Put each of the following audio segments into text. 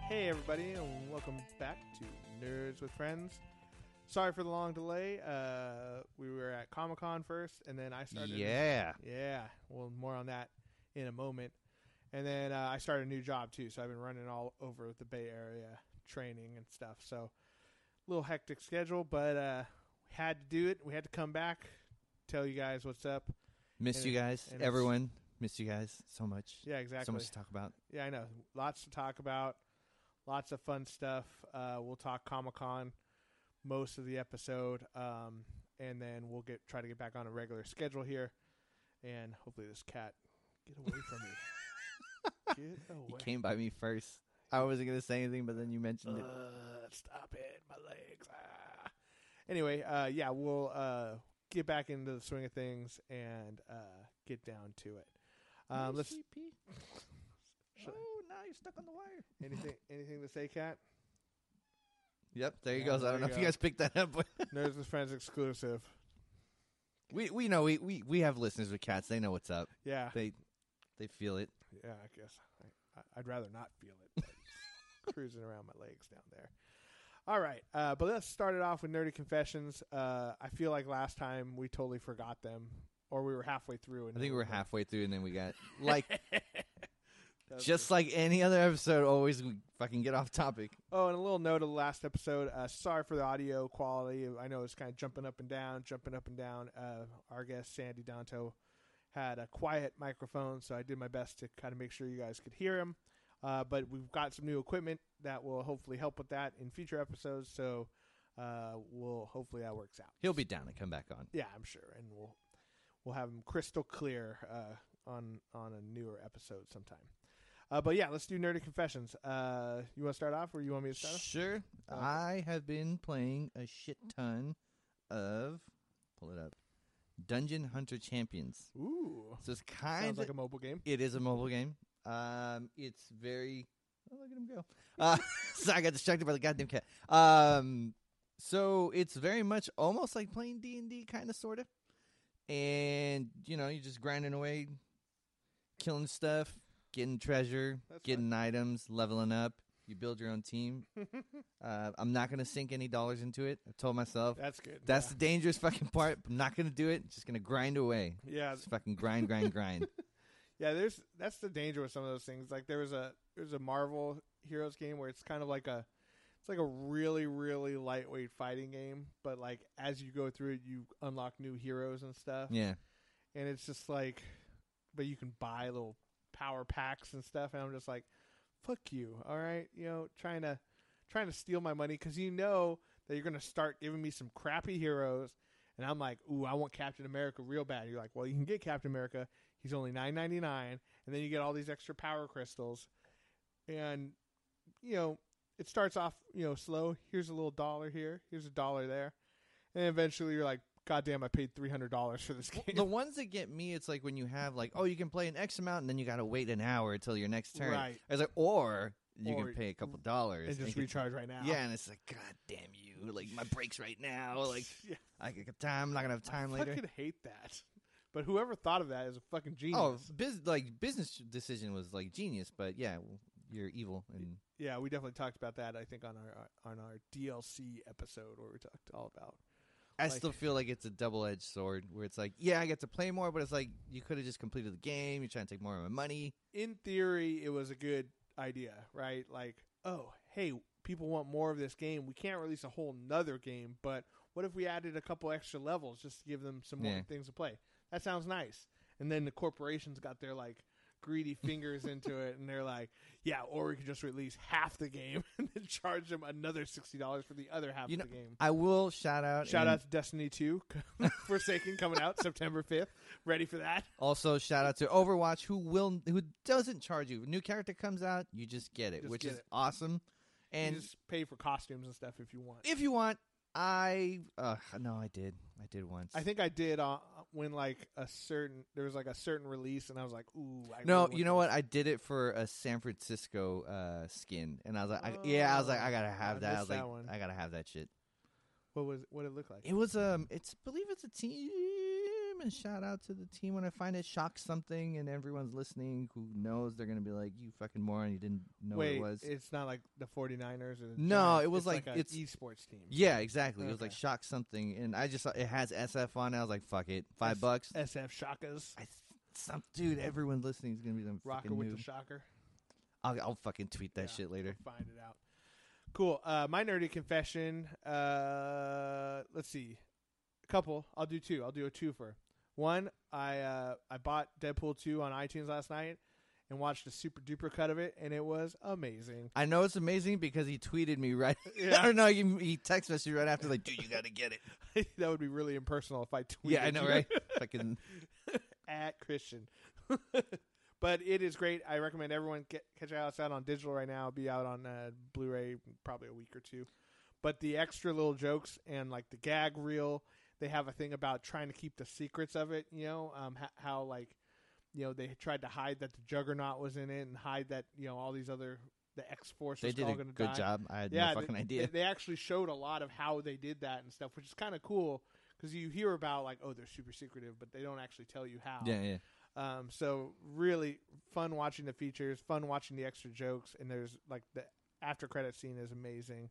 Hey everybody, and welcome back to Nerds with Friends. Sorry for the long delay. We were at Comic-Con first, and then I started. Yeah. Well, more on that in a moment. And then I started a new job too, so I've been running all over the Bay Area training and stuff. So a little hectic schedule, but we had to do it. We had to come back, tell you guys what's up. Missed you guys, everyone. Missed you guys so much. Yeah, exactly. So much to talk about. Yeah, I know. Lots to talk about. Lots of fun stuff. We'll talk Comic-Con most of the episode, and then we'll try to get back on a regular schedule here. And hopefully this cat get away from me. Get away. You came by me first. I wasn't going to say anything, but then you mentioned it. Stop it. My legs. Anyway, yeah, we'll get back into the swing of things and get down to it. Let's. Oh, now you're stuck on the wire. Anything to say, Kat? Yep, there he Yeah, goes. I there don't you know if go. you guys picked that up. But Nerds with Friends exclusive. we know we have listeners with cats. They know what's up. Yeah. They feel it. Yeah, I guess. I'd rather not feel it. But it's cruising around my legs down there. All right. But let's start it off with Nerdy Confessions. I feel like last time we totally forgot them. Or we were halfway through. And I think we were halfway through, and then we got like That's just like any other episode. Always we fucking get off topic. Oh, and a little note of the last episode. Sorry for the audio quality. I know it's kind of jumping up and down. Our guest, Sandy Danto, had a quiet microphone, so I did my best to kind of make sure you guys could hear him. But we've got some new equipment that will hopefully help with that in future episodes, so hopefully that works out. He'll be down to come back on. Yeah, I'm sure, and we'll have him crystal clear on a newer episode sometime. But yeah, let's do Nerdy Confessions. You want to start off, or you want me to start off? Sure. Okay. I have been playing a shit ton of, pull it up, Dungeon Hunter Champions. Ooh, So it's sounds kind like of, a mobile game. it is a mobile game. It's very, oh, look at him go. So I got distracted by the goddamn cat. So it's very much almost like playing D&D, kind of, sort of. And, you're just grinding away, killing stuff, getting treasure, That's getting items, leveling up. You build your own team. I'm not going to sink any dollars into it. I told myself That's good. that's the dangerous fucking part. I'm not going to do it. Just going to grind away. Yeah. Just fucking grind. Yeah, that's the danger with some of those things. Like there's a Marvel Heroes game where it's kind of like a really, really lightweight fighting game, but like as you go through it, you unlock new heroes and stuff. Yeah. And it's just like, but you can buy little power packs and stuff, and I'm just like, fuck you, all right? Trying to steal my money because you know that you're gonna start giving me some crappy heroes, and I'm like, ooh, I want Captain America real bad. You're like, well, you can get Captain America. He's only $9.99, and then you get all these extra power crystals, and it starts off slow. Here's a little dollar here. Here's a dollar there, and eventually you're like, God damn, I paid $300 for this game. The ones that get me, it's like when you have like, oh, you can play an X amount, and then you got to wait an hour until your next turn. Right. I was like, or you Or- can pay a couple dollars and just get- recharge right now. Yeah, and it's like, God damn you! Like my breaks right now. Like Yeah. I got time. I'm not gonna have time I later. fucking hate that. But whoever thought of that is a fucking genius. Oh, business decision was like genius, but yeah, you're evil and Yeah, we definitely talked about that. I think on our DLC episode where we talked all about. I Like- still feel like it's a double-edged sword where it's like, yeah, I get to play more, but it's like you could have just completed the game. You're trying to take more of my money. In theory, it was a good idea, right? Like, oh, hey, people want more of this game. We can't release a whole nother game, but what if we added a couple extra levels just to give them some more Yeah. things to play? That sounds nice. And then the corporations got their like greedy fingers into it, and they're like, yeah, or we could just release half the game and then charge them another $60 for the other half of the game. I will shout out Shout out to Destiny 2, Forsaken, coming out September 5th. Ready for that? Also, shout out to Overwatch, who doesn't charge you. New character comes out, you just get it, Just which get is it. awesome. And You just pay for costumes and stuff if you want. if you want, I did once. I think I did when there was like a certain release, and I was like, ooh. I No, really you know want what? I did it for a San Francisco skin, and I was like, I was like, I gotta have I that. I missed was like, that one. I gotta have that shit. this. What did it look like? It was believe it's a team legitimate shout out to the team when I find it shocks something and everyone's listening who knows they're gonna be like, "You fucking moron! You didn't know what it was." It's not like the 49ers or the No, Giants. it was it's like an it's esports team. Yeah, exactly. It was Okay. like shock something, and I just saw it has SF on it. I was like, "Fuck it, $5." SF Shakas. Dude, everyone listening is gonna be them Rocker fucking with noob. the shocker. I'll fucking tweet that Yeah, shit later. we'll find it out. Cool. My nerdy confession. Let's see. A couple. I'll do two. I'll do a twofer. One, I bought Deadpool 2 on iTunes last night and watched a super duper cut of it, and it was amazing. I know it's amazing because he tweeted me right. Yeah. I don't know. He text messaged me right after, like, "Dude, you got to get it." That would be really impersonal if I tweeted. Yeah, I know, you. right? Fucking At Christian. But it is great. I recommend everyone catch it out. It's out on digital right now. It'll be out on Blu-ray in probably a week or two. But the extra little jokes and like the gag reel, they have a thing about trying to keep the secrets of it. You know, how like, you know, they tried to hide that the Juggernaut was in it and hide that, you know, all these other the X-Force they was did all a going to good die. job. I had Yeah, no fucking idea. They actually showed a lot of how they did that and stuff, which is kind of cool because you hear about like, oh, they're super secretive, but they don't actually tell you how. Yeah. So really fun watching the features, fun watching the extra jokes, and there's like the after credit scene is amazing.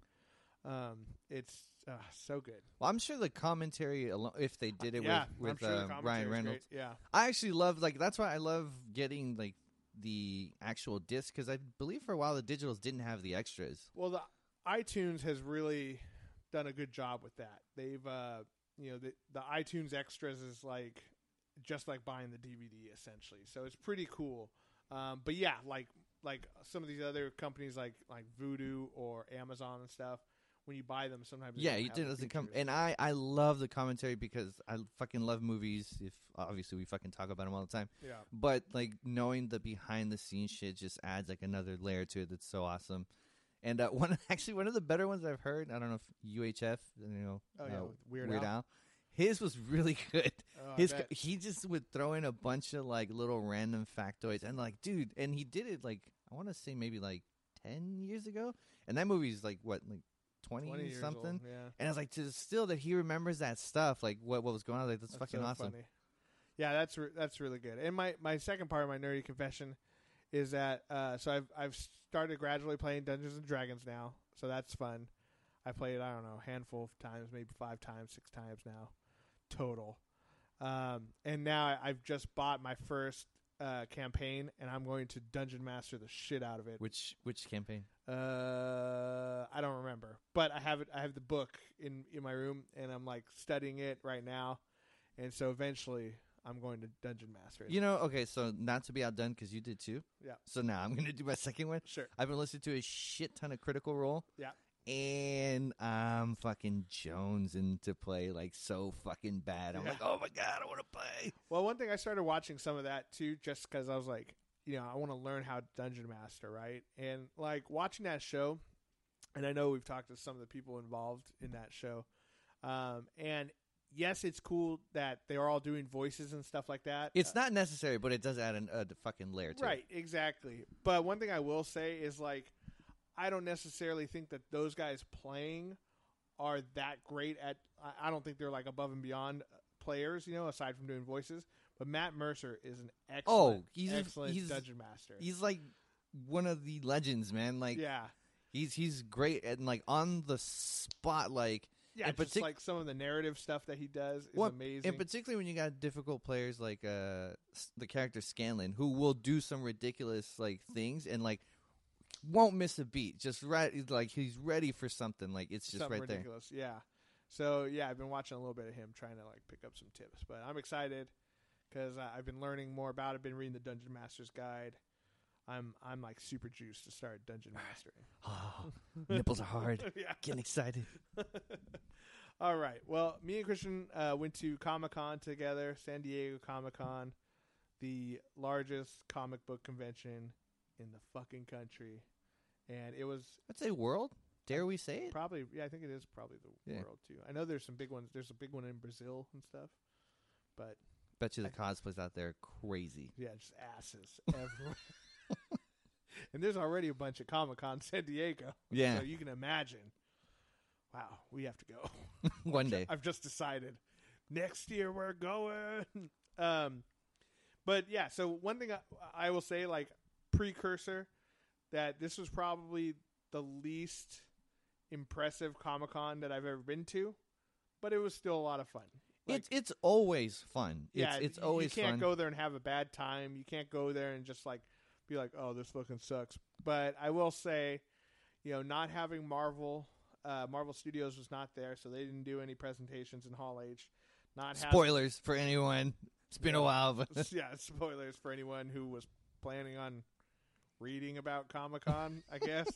It's so good. Well, I'm sure the commentary, if they did it with sure the Ryan commentary is Reynolds, great. Yeah, I actually love that's why I love getting like the actual disc because I believe for a while the digitals didn't have the extras. well, the iTunes has really done a good job with that. They've you know, the iTunes extras is like just like buying the DVD essentially, so it's pretty cool. But yeah, like some of these other companies like Vudu or Amazon and stuff, when you buy them, sometimes they don't have the doesn't come. features. And I love the commentary because I fucking love movies. If obviously we fucking talk about them all the time, Yeah, but like knowing the behind the scenes shit just adds like another layer to it. That's so awesome. And one of the better ones I've heard. I don't know if UHF, with Weird Al. Al. His was really good. Oh, I bet. He just would throw in a bunch of like little random factoids and like, dude, and he did it like I want to say maybe like 10 years ago, and that movie's like what, like 20 years something. old, yeah. And I was like, still that he remembers that stuff, like what was going on, like that's fucking so awesome. Funny. Yeah, that's really good. And my second part of my nerdy confession is that so I've started gradually playing Dungeons and Dragons now, so that's fun. I played, I don't know, a handful of times, maybe 5 times, 6 times now total. And now I've just bought my first campaign, and I'm going to Dungeon Master the shit out of it. Which campaign? I don't remember, but I have it. I have the book in my room, and I'm like studying it right now. And so eventually, I'm going to Dungeon Master it. Okay, so not to be outdone because you did too. Yeah. So now I'm gonna do my second one. Sure. I've been listening to a shit ton of Critical Role. Yeah. And I'm fucking jonesing to play like so fucking bad. I'm like, oh my god, I want to play. Well, one thing I started watching some of that too, just because I was like, I want to learn how to Dungeon Master, right? And like watching that show, and I know we've talked to some of the people involved in that show, and yes, it's cool that they are all doing voices and stuff like that. It's not necessary, but it does add a fucking layer to it. Right, exactly. But one thing I will say is like, I don't necessarily think that those guys playing are that great at. I don't think they're like above and beyond players, aside from doing voices. But Matt Mercer is an excellent, excellent Dungeon Master. He's like one of the legends, man. Like, yeah, he's great and like on the spot, like. Yeah, just like some of the narrative stuff that he does is amazing. And particularly when you got difficult players like the character Scanlan, who will do some ridiculous like things and like won't miss a beat. Just right, like he's ready for something. Like it's just something right ridiculous. There. Yeah. So yeah, I've been watching a little bit of him, trying to like pick up some tips. But I'm excited because I've been learning more about it. Been reading the Dungeon Master's Guide. I'm like super juiced to start dungeon mastering. Oh, nipples are hard. Yeah. Getting excited. All right. Well, me and Christian went to Comic-Con together, San Diego Comic-Con, the largest comic book convention in the fucking country. And it was... I'd say world. Dare we say it? Probably. Yeah, I think it is probably the world, too. I know there's some big ones. There's a big one in Brazil and stuff. But... Bet you the cosplays out there are crazy. Yeah, just asses everywhere. And there's already a bunch of Comic-Con San Diego. Yeah. So you can imagine. Wow, we have to go. One day. I've just decided next year we're going. But yeah, so one thing I will say, like precursor, that this was probably the least impressive Comic-Con that I've ever been to, but it was still a lot of fun. Like, it's always fun. yeah, It's always you can't fun. go there and have a bad time. You can't go there and just like be like, oh, this fucking sucks. But I will say, not having Marvel Studios was not there, so they didn't do any presentations in Hall H. Spoilers for anyone. It's been a while, but yeah, spoilers for anyone who was planning on reading about Comic-Con, I guess.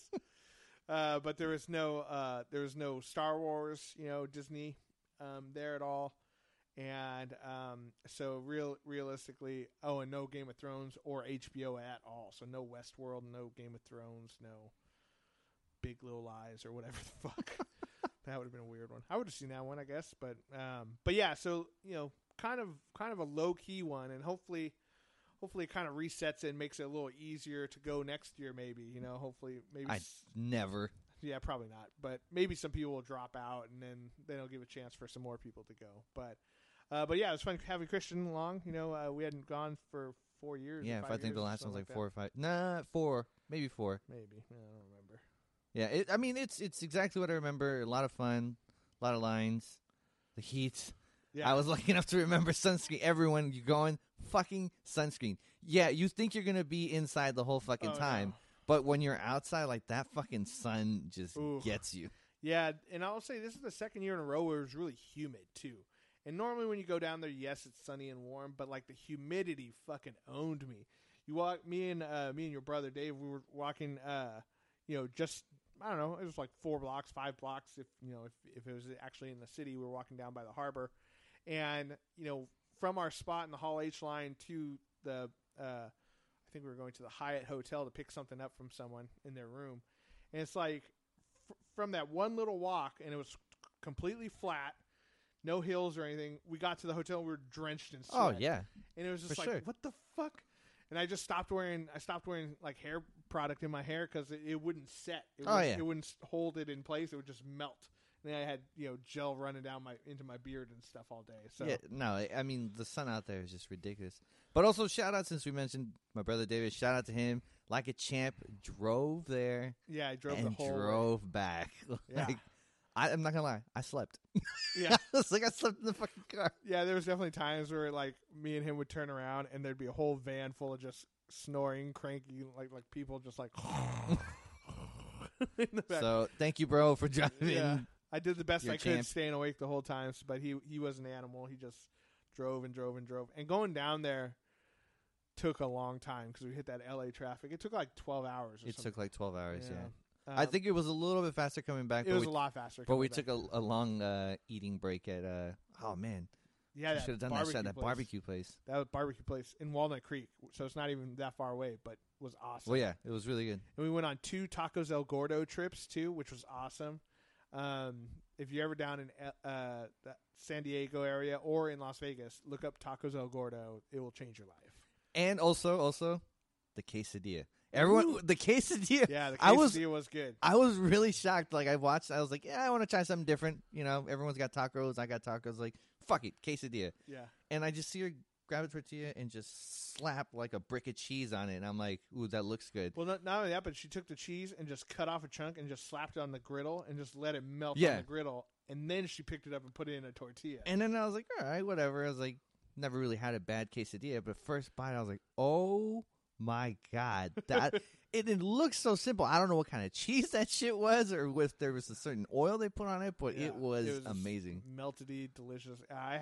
But there was no Star Wars, Disney there at all, and so realistically, and no Game of Thrones or HBO at all. So no Westworld, no Game of Thrones, no Big Little Lies or whatever the fuck. That would have been a weird one. I would have seen that one, I guess, but yeah. So kind of a low key one, and hopefully it kind of resets it and makes it a little easier to go next year. Maybe hopefully maybe I never. Yeah, probably not. But maybe some people will drop out, and then they'll give a chance for some more people to go. But yeah, it was fun having Christian along. We hadn't gone for 4 years. Yeah, or 5 if I think years the or last something one's like that. 4 or 5. Nah, 4, maybe 4. Maybe. I don't remember. Yeah, I mean it's exactly what I remember. A lot of fun, a lot of lines, the heat. Yeah, I was lucky enough to remember sunscreen. Everyone, you going fucking sunscreen. Yeah, you think you're gonna be inside the whole fucking time, no. but when you're outside, like that fucking sun just Oof. gets you. Yeah, and I'll say this is the second year in a row where it was really humid too. And normally when you go down there, yes, it's sunny and warm, but like the humidity fucking owned me. Me and your brother Dave, we were walking, just I don't know, it was like 4 blocks, 5 blocks. If it was actually in the city, we were walking down by the harbor, and from our spot in the Hall H line to the, I think we were going to the Hyatt Hotel to pick something up from someone in their room, and it's like from that one little walk, and it was completely flat. No hills or anything. We got to the hotel. We were drenched in sweat. Oh yeah, and it was just for like, sure. What the fuck? And I just stopped wearing. I stopped wearing like hair product in my hair because it wouldn't set. It wouldn't hold it in place. It would just melt. And then I had gel running down into my beard and stuff all day. So yeah, no, I mean the sun out there is just ridiculous. But also shout out, since we mentioned my brother David. Shout out to him. Like a champ, drove there. Yeah, I drove and the whole drove way. back. Yeah. Like, I'm not gonna lie, I slept. Yeah. It's like I slept in the fucking car. Yeah, there was definitely times where like me and him would turn around and there'd be a whole van full of just snoring, cranky, like people just like in the back. So thank you, bro, for driving. Yeah, I did the best You're I a could, champ. staying awake the whole time. But he was an animal. He just drove and drove and drove. And going down there took a long time because we hit that LA traffic. It took like 12 hours. Or It something. took like 12 hours. Yeah. I I think it was a little bit faster coming back. it was a lot faster. But we coming took back. a long eating break at oh man, yeah, we should have done that barbecue place. That was barbecue place in Walnut Creek, so it's not even that far away, but was awesome. Well, yeah, it was really good. And we went on 2 Tacos El Gordo trips too, which was awesome. If you're ever down in the San Diego area or in Las Vegas, look up Tacos El Gordo. It will change your life. And also the quesadilla. Everyone, the quesadilla. Yeah, the I was good. I was really shocked. Like I watched, I was like, yeah, I want to try something different. Everyone's got tacos. I got tacos. Like, fuck it, quesadilla. Yeah. And I just see her grab a tortilla and just slap like a brick of cheese on it. And I'm like, ooh, that looks good. Well, not only that, but she took the cheese and just cut off a chunk and just slapped it on the griddle and just let it melt on the griddle. And then she picked it up and put it in a tortilla. And then I was like, all right, whatever. I was like, never really had a bad quesadilla, but first bite, I was like, oh my God, that it looks so simple. I don't know what kind of cheese that shit was, or if there was a certain oil they put on it, but it was amazing, meltedy, delicious.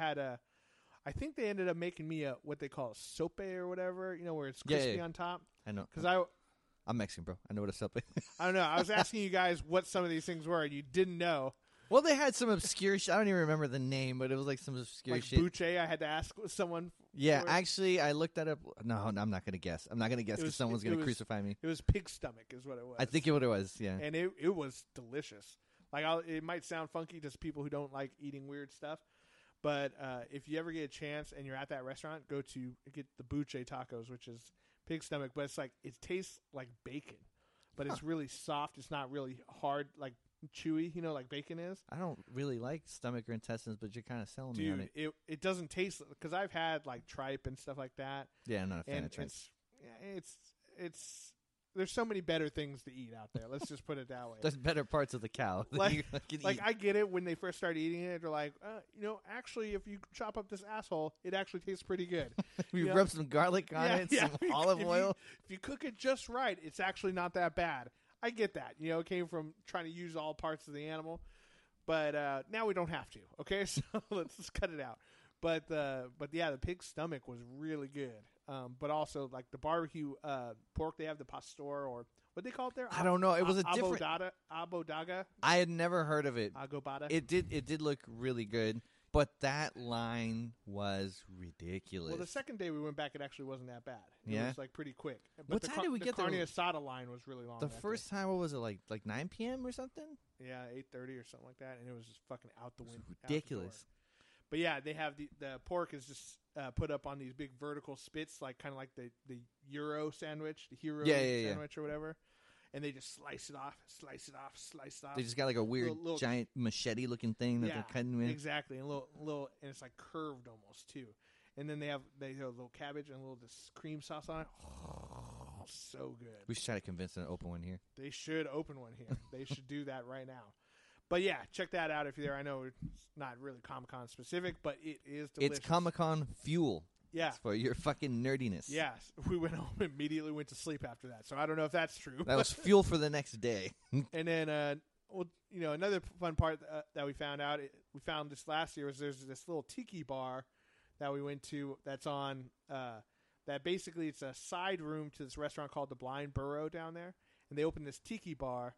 I think they ended up making me what they call a sope or whatever, where it's crispy on top. I know, because I'm Mexican, bro. I know what a sope is. I don't know. I was asking you guys what some of these things were, and you didn't know. Well, they had some obscure I don't even remember the name, but it was like some obscure like shit. Buche, I had to ask someone. Yeah, actually, I looked that up. No, I'm not going to guess. I'm not going to guess because someone's going to crucify me. It was pig stomach is what it was. I think it was, yeah. And it was delicious. Like it might sound funky to people who don't like eating weird stuff, but if you ever get a chance and you're at that restaurant, go to get the Buche tacos, which is pig stomach, but it's like it tastes like bacon. but it's really soft. It's not really hard, like chewy, like bacon is. I don't really like stomach or intestines, but you're kind of selling me on Dude, it. it doesn't taste, because I've had like tripe and stuff like that. Yeah, I'm not a fan And of tripe. it's there's so many better things to eat out there. Let's just put it that way. There's better parts of the cow. That Like- you can Like eat. I get it when they first start eating it. They're like, actually, if you chop up this asshole, it actually tastes pretty good. We yeah. rub some garlic on it, some olive oil. If you cook it just right, it's actually not that bad. I get that. It came from trying to use all parts of the animal, but now we don't have to. Okay, so let's just cut it out. But yeah, the pig's stomach was really good. But also like the barbecue pork, they have the pastor, or what they call it there. I don't know. It was a different. Abodaga. I had never heard of it. Agobada. It did look really good, but that line was ridiculous. Well, the second day we went back, it actually wasn't that bad. It Yeah? was like pretty quick. But What time did we get the there? carne asada line was really long. The that first time, what was it, like 9 p.m. or something? day. Yeah, 8:30 or something like that, and it was just fucking out the window. Ridiculous. But yeah, they have the pork is just put up on these big vertical spits, like kind of like the Euro sandwich, the hero sandwich or whatever. And they just slice it off. They just got like a weird Little- giant machete-looking thing that Yeah, they're cutting with. exactly, and little, and it's like curved almost too. And then they have a little cabbage and a little this cream sauce on it. Oh, so good. We should try to convince them to open one here. They should open one here. They should do that right now. But yeah, check that out if you're there. I know it's not really Comic-Con specific, but it is delicious. It's Comic-Con fuel. Yeah. It's for your fucking nerdiness. Yes. We went home and immediately went to sleep after that. So I don't know if that's true. That was fuel for the next day. And then, another fun part that we found out, we found this last year, was there's this little tiki bar that we went to that's on, that basically it's a side room to this restaurant called the Blind Burro down there. And they opened this tiki bar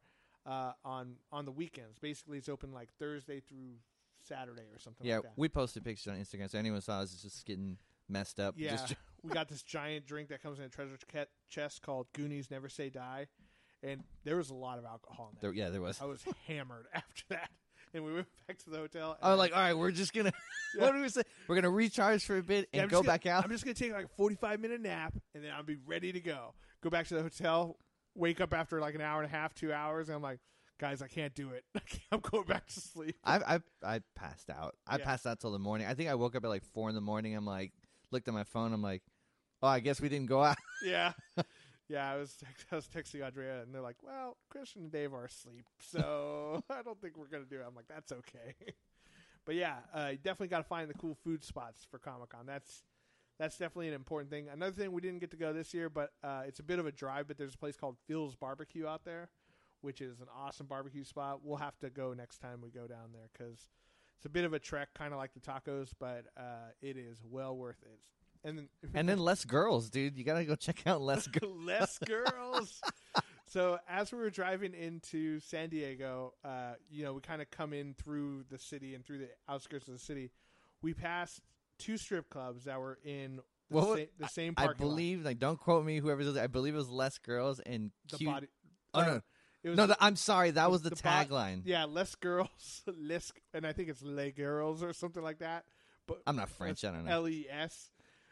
on the weekends. Basically, it's open like Thursday through Saturday or something Yeah, like that. we posted pictures on Instagram, so anyone saw us just getting messed up. Yeah, Just- we got this giant drink that comes in a treasure chest called Goonies Never Say Die, and there was a lot of alcohol in that. there was. I was hammered after that, and we went back to the hotel. I was like, all right, we're just going to, Yeah. what do we say? We're going to recharge for a bit Yeah, and I'm go just gonna- back out. I'm just going to take like a 45-minute nap, and then I'll be ready to go. Go back to the hotel, wake up after like an hour and a half, 2 hours, and I'm like, guys, I can't do it. I'm going back to sleep. I passed out. I Yeah. passed out till the morning. I think I woke up at like 4 in the morning. I'm like, looked at my phone. I'm like, oh, I guess we didn't go out. Yeah. Yeah, I was texting Andrea, and they're like, well, Christian and Dave are asleep, so I don't think we're going to do it. I'm like, that's okay. But yeah, you definitely got to find the cool food spots for Comic-Con. That's definitely an important thing. Another thing, we didn't get to go this year, but it's a bit of a drive, but there's a place called Phil's Barbecue out there, which is an awesome barbecue spot. We'll have to go next time we go down there because it's a bit of a trek, kind of like the tacos, but it is well worth it. And And then less girls, dude. You got to go check out less girls. less girls. So as we were driving into San Diego, we kind of come in through the city and through the outskirts of the city. We passed two strip clubs that were in the same I parking lot. believe, like, don't quote me, whoever does it. I believe it was less girls and The cute. body. Oh, no. It was, No, I'm sorry. That was the the tagline. yeah, less girls, less, and I think it's les girls or something like that. But I'm not French. I don't know. LES.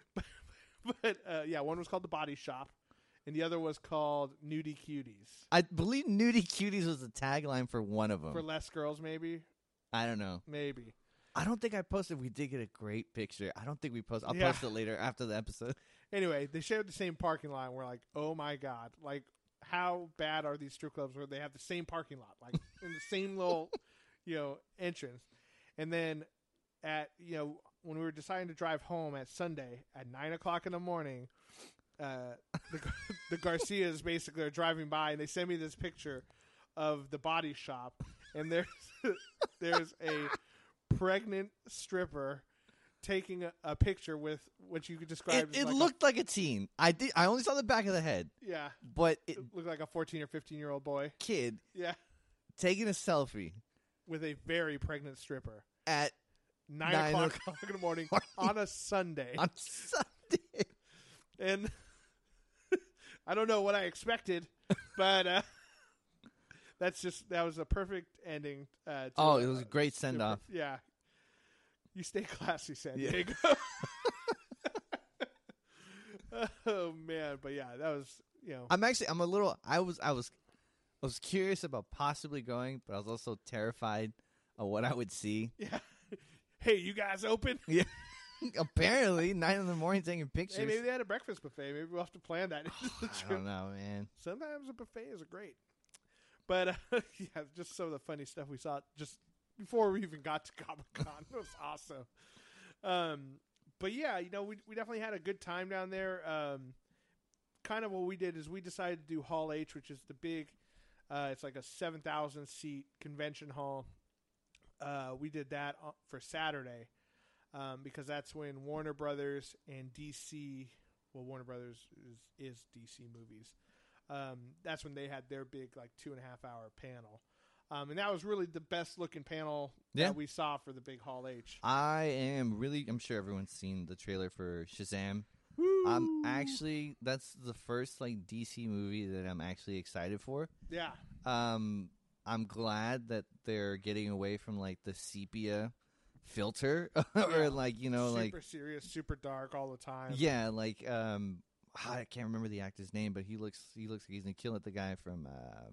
But yeah, one was called the Body Shop, and the other was called Nudie Cuties. I believe Nudie Cuties was the tagline for one of them. For less girls, maybe. I don't know. Maybe. I don't think I posted. We did get a great picture. I don't think we posted. I'll Yeah. post it later after the episode. Anyway, they shared the same parking lot, and we're like, oh my god, like how bad are these strip clubs where they have the same parking lot, like in the same little, entrance. And then when we were deciding to drive home at Sunday at 9:00 in the morning, the Garcias basically are driving by, and they send me this picture of the Body Shop, and there's a pregnant stripper taking a picture with what you could describe as It like looked like a teen. I only saw the back of the head, yeah, but it looked like a 14 or 15-year-old boy. kid Yeah, taking a selfie with a very pregnant stripper at 9:00 in the morning on a Sunday. on Sunday. And I don't know what I expected, but that was a perfect ending. It was a great send off. Yeah, you stay classy, San Yeah. Diego. Oh man, but yeah, that was I'm a little. I was was curious about possibly going, but I was also terrified of what I would see. Yeah. Hey, you guys open? Yeah. Apparently, 9 in the morning taking pictures. Hey, maybe they had a breakfast buffet. Maybe we'll have to plan that. I don't know, man. Sometimes a buffet is great. But, yeah, just some of the funny stuff we saw just before we even got to Comic-Con. It was awesome. But, yeah, you know, we definitely had a good time down there. Kind of what we did is we decided to do Hall H, which is the big, it's like a 7,000-seat convention hall. We did that for Saturday. Because that's when Warner Brothers and DC, well, Warner Brothers is DC movies. That's when they had their big, like, 2.5-hour panel. And that was really the best looking panel that we saw for the big Hall H. I'm sure everyone's seen the trailer for Shazam. Woo! That's the first, like, DC movie that I'm actually excited for. Yeah. I'm glad that they're getting away from, like, the sepia filter or like, you know, super like serious, super dark all the time. Yeah, like I can't remember the actor's name, but he looks like he's gonna kill it. The guy from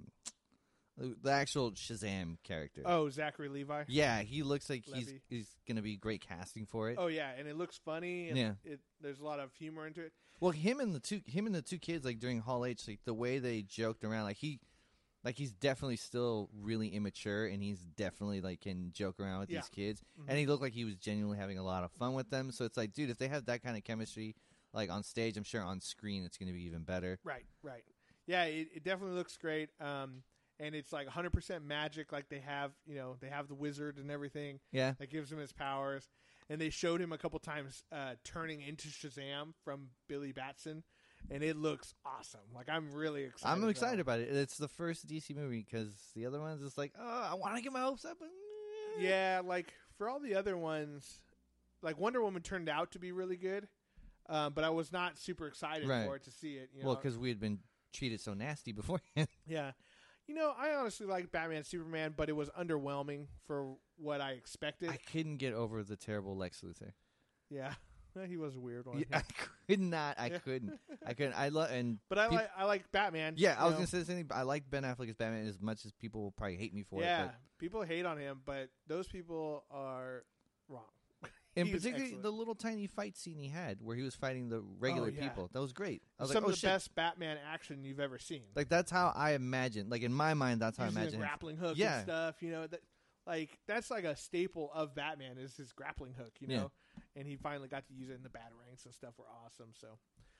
the actual Shazam character. Oh, Zachary Levi. Yeah, he looks like he's gonna be great casting for it. Oh yeah, and it looks funny. And there's a lot of humor into it. Well, him and the two kids, like during Hall H, like the way they joked around, like he's definitely still really immature, and he's definitely like can joke around with these kids, and he looked like he was genuinely having a lot of fun with them. So it's like, dude, if they have that kind of chemistry, like on stage, I'm sure on screen it's going to be even better. Right. Yeah, it definitely looks great. And it's like 100% magic. Like they have the wizard and everything. Yeah, that gives him his powers. And they showed him a couple times turning into Shazam from Billy Batson. And it looks awesome. Like, I'm really excited. I'm excited about it. It's the first DC movie because the other ones, it's like, oh, I want to get my hopes up. But yeah, like, for all the other ones, like, Wonder Woman turned out to be really good. But I was not super excited for it to see it. You know? Well, because we had been treated so nasty beforehand. Yeah. You know, I honestly like Batman Superman, but it was underwhelming for what I expected. I couldn't get over the terrible Lex Luthor. Yeah. He was a weird one. Yeah, I could not. I couldn't. But I like Batman. Yeah, I was gonna say the same thing. I like Ben Affleck as Batman as much as people will probably hate me for it. Yeah, people hate on him, but those people are wrong. And particularly the little tiny fight scene he had where he was fighting the regular people. That was great. I was Some of the best Batman action you've ever seen. Like that's how I imagine. Like in my mind, that's how I imagine. Grappling hook and stuff. You know that. Like, that's like a staple of Batman is his grappling hook, you know? And he finally got to use it in the Batarangs and stuff were awesome. So,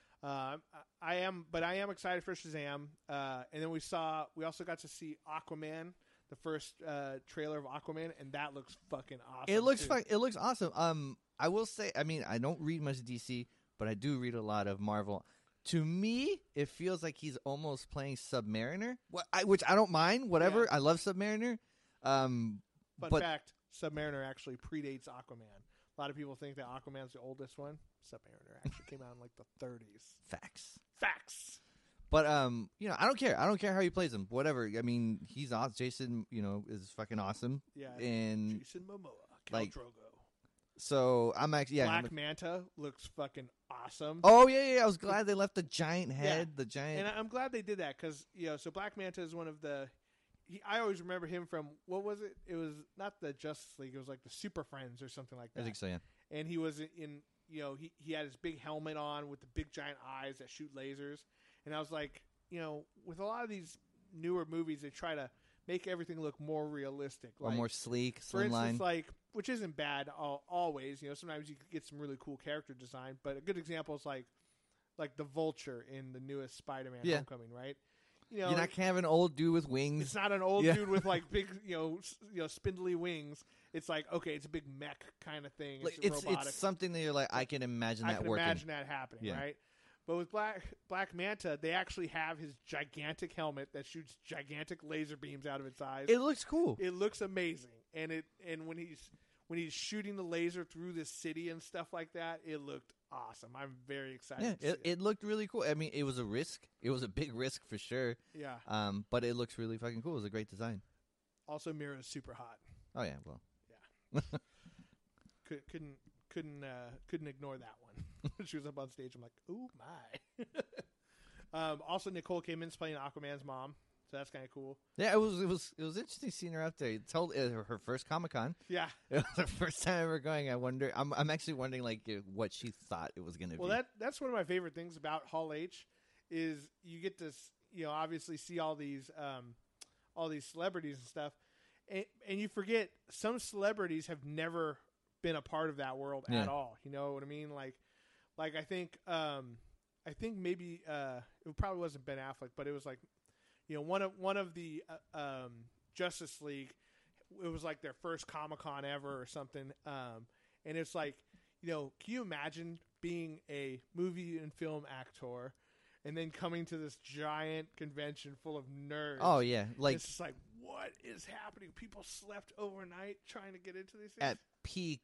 I am excited for Shazam. And then we also got to see Aquaman, the first trailer of Aquaman, and that looks fucking awesome. It looks awesome. I will say, I mean, I don't read much DC, but I do read a lot of Marvel. To me, it feels like he's almost playing Submariner, which I don't mind. Whatever. Yeah. I love Submariner. Fun fact, Submariner actually predates Aquaman. A lot of people think that Aquaman's the oldest one. Submariner actually came out in like the 30s. Facts. But you know, I don't care. I don't care how he plays him. Whatever. I mean, he's awesome. Jason, you know, is fucking awesome. Yeah. And Jason Momoa, Khal Drogo. So I'm actually Black Manta looks fucking awesome. Oh yeah. I was glad they left the giant head. The giant. And I'm glad they did that because so Black Manta is one of the. I always remember him from, what was it? It was not the Justice League. It was like the Super Friends or something like that. I think so, yeah. And he was in, he had his big helmet on with the big giant eyes that shoot lasers. And I was like, with a lot of these newer movies, they try to make everything look more realistic. Or more sleek, for instance, slimline. Which isn't bad always. Sometimes you could get some really cool character design. But a good example is like the Vulture in the newest Spider-Man Homecoming, right? You're not having an old dude with wings. It's not an old dude with like big, spindly wings. It's like, okay, it's a big mech kind of thing. It's robotic. It's something that you're like, I can imagine that working. I can imagine that happening, right? But with Black Manta, they actually have his gigantic helmet that shoots gigantic laser beams out of its eyes. It looks cool. It looks amazing, and when he's shooting the laser through this city and stuff like that, it looked awesome. I'm very excited. Yeah, it looked really cool. I mean, it was a risk. It was a big risk for sure. Yeah. But it looks really fucking cool. It was a great design. Also, Mira's super hot. Oh yeah, well. Yeah. Couldn't ignore that one. She was up on stage. I'm like, ooh my. Also, Nicole Kidman's playing Aquaman's mom. So that's kind of cool. Yeah, it was interesting seeing her up there. It told her first Comic-Con. Yeah. It was the first time ever going. I'm actually wondering like what she thought it was going to be. Well, that's one of my favorite things about Hall H is you get to obviously see all these celebrities and stuff, and you forget some celebrities have never been a part of that world at all. You know what I mean? Like I think maybe it probably wasn't Ben Affleck, but it was like one of the Justice League. It was like their first Comic-Con ever or something, and it's like can you imagine being a movie and film actor and then coming to this giant convention full of nerds? Oh yeah, like it's just like, what is happening? People slept overnight trying to get into these things. At peak,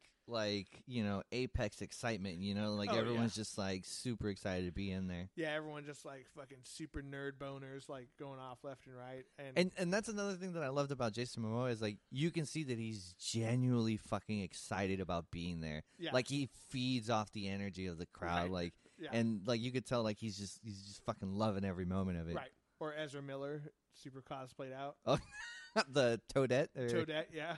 apex excitement. Like everyone's just like super excited to be in there. Yeah, everyone just like fucking super nerd boners, like going off left and right. And that's another thing that I loved about Jason Momoa is like you can see that he's genuinely fucking excited about being there. Yeah. Like he feeds off the energy of the crowd. Right. Like Yeah. and like you could tell like he's just fucking loving every moment of it. Right. Or Ezra Miller, super cosplayed out. Oh, the Toadette. Toadette, yeah.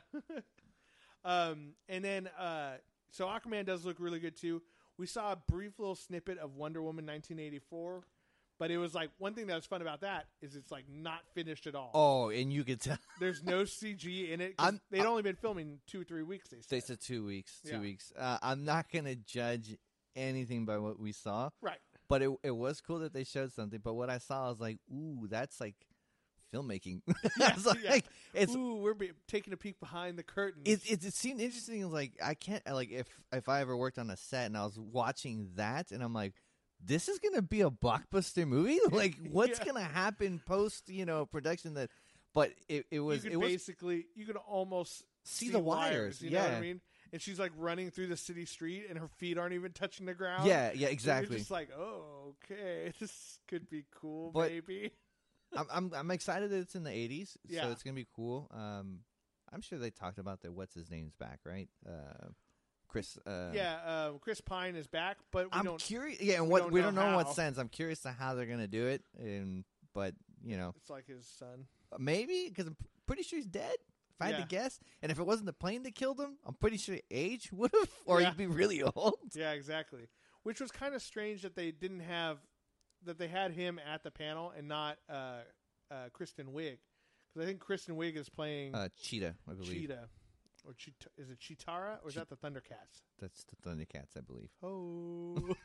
And then so Aquaman does look really good too. We saw a brief little snippet of Wonder Woman 1984, but it was like one thing that was fun about that is it's like not finished at all. Oh, and you could tell There's no CG in it. 'Cause they'd only been filming 2-3 weeks. They said 2 weeks. 2 Yeah. weeks. I'm not gonna judge anything by what we saw. Right. But it was cool that they showed something. But what I saw, I was like, ooh, that's like filmmaking. I was like, ooh, we're taking a peek behind the curtain. It seemed interesting. It was like I can't like if I ever worked on a set and I was watching that and I'm like, this is gonna be a blockbuster movie. Like, what's gonna happen post production? But it was basically you could almost see the wires. You know what I mean? And she's like running through the city street, and her feet aren't even touching the ground. Yeah, exactly. So you're just like, oh, okay, this could be cool, but maybe. I'm excited that it's in the 80s, Yeah. so it's gonna be cool. I'm sure they talked about that. What's his name's back, right? Chris. Chris Pine is back, but I'm curious. Yeah, and we don't know in what sense. I'm curious to how they're gonna do it, but it's like his son. Maybe because I'm pretty sure he's dead. If I had to guess, and if it wasn't the plane that killed him, I'm pretty sure age would have, or he'd be really old. Yeah, exactly. Which was kind of strange that they didn't have that they had him at the panel and not Kristen Wiig, because I think Kristen Wiig is playing Cheetah, I believe. Cheetah, or is it Cheetara, or is that the Thundercats? That's the Thundercats, I believe. Oh.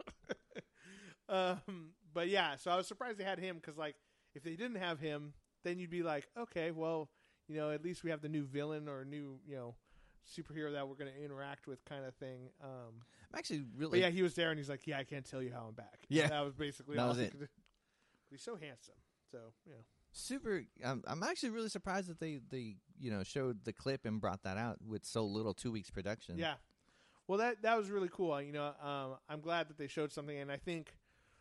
But yeah, so I was surprised they had him because, like, if they didn't have him, then you'd be like, okay, well, at least we have the new villain or new, superhero that we're going to interact with, kind of thing. I'm actually really. But yeah, he was there, and he's like, yeah, I can't tell you how I'm back. Yeah, that was basically that all was it. He's so handsome, so super. I'm actually really surprised that they showed the clip and brought that out with so little 2 weeks production. Yeah, well, that was really cool. I'm glad that they showed something, and I think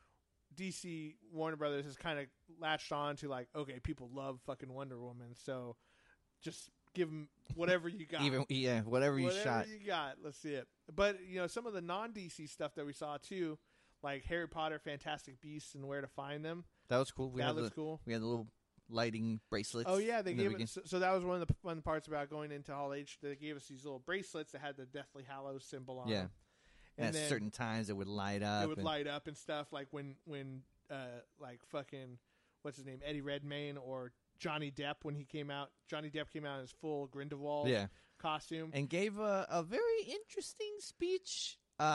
DC Warner Brothers has kind of latched on to like, okay, people love fucking Wonder Woman, so just give them whatever you got. Whatever you shot. You got. Let's see it. But some of the non-DC stuff that we saw too, like Harry Potter, Fantastic Beasts, and Where to Find Them. That was cool. That looks cool. We had the little lighting bracelets. Oh yeah, they gave it. So that was one of the fun parts about going into Hall H. They gave us these little bracelets that had the Deathly Hallows symbol on them. And at certain times it would light up. It would light up and stuff, like when like fucking what's his name, Eddie Redmayne, or Johnny Depp when he came out. Johnny Depp came out in his full Grindelwald costume and gave a very interesting speech.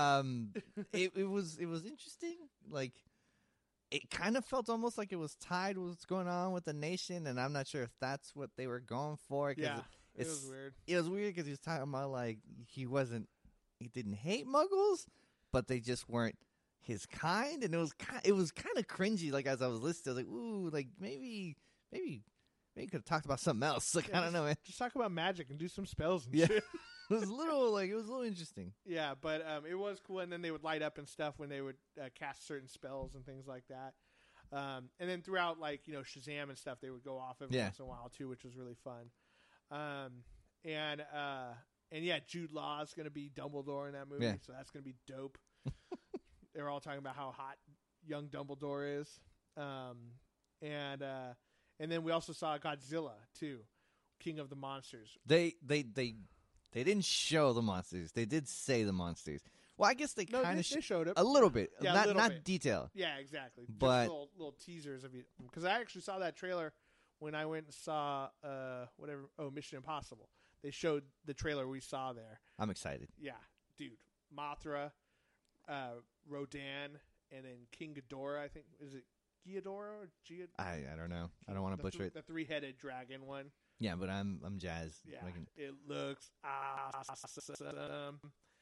It was interesting. Like, it kind of felt almost like it was tied with what's going on with the nation, and I'm not sure if that's what they were going for. It was weird. It was weird because he was talking about like he didn't hate Muggles, but they just weren't his kind, and it was kind of cringy. Like, as I was listening, I was like, ooh, like maybe could have talked about something else. Like, I don't know, man. Just talk about magic and do some spells and shit. It was a little interesting. Yeah, but it was cool, and then they would light up and stuff when they would cast certain spells and things like that. And then throughout, like, Shazam and stuff, they would go off every once in a while too, which was really fun. And yeah, Jude Law is going to be Dumbledore in that movie, so that's going to be dope. They were all talking about how hot young Dumbledore is, and And then we also saw Godzilla too, King of the Monsters. They didn't show the monsters. They did say the monsters. Well, I guess they kind of they showed it a little bit, Yeah, not a little not bit. detail. Yeah, exactly. But- Just little teasers of it. Because I actually saw that trailer when I went and saw Mission Impossible. They showed the trailer we saw there. I'm excited. Yeah, dude, Mothra, Rodan, and then King Ghidorah. I think is it Ghidorah or Gia? I don't know. I don't want to butcher it. The three-headed dragon one. Yeah, but I'm jazzed. Yeah, I can- it looks awesome.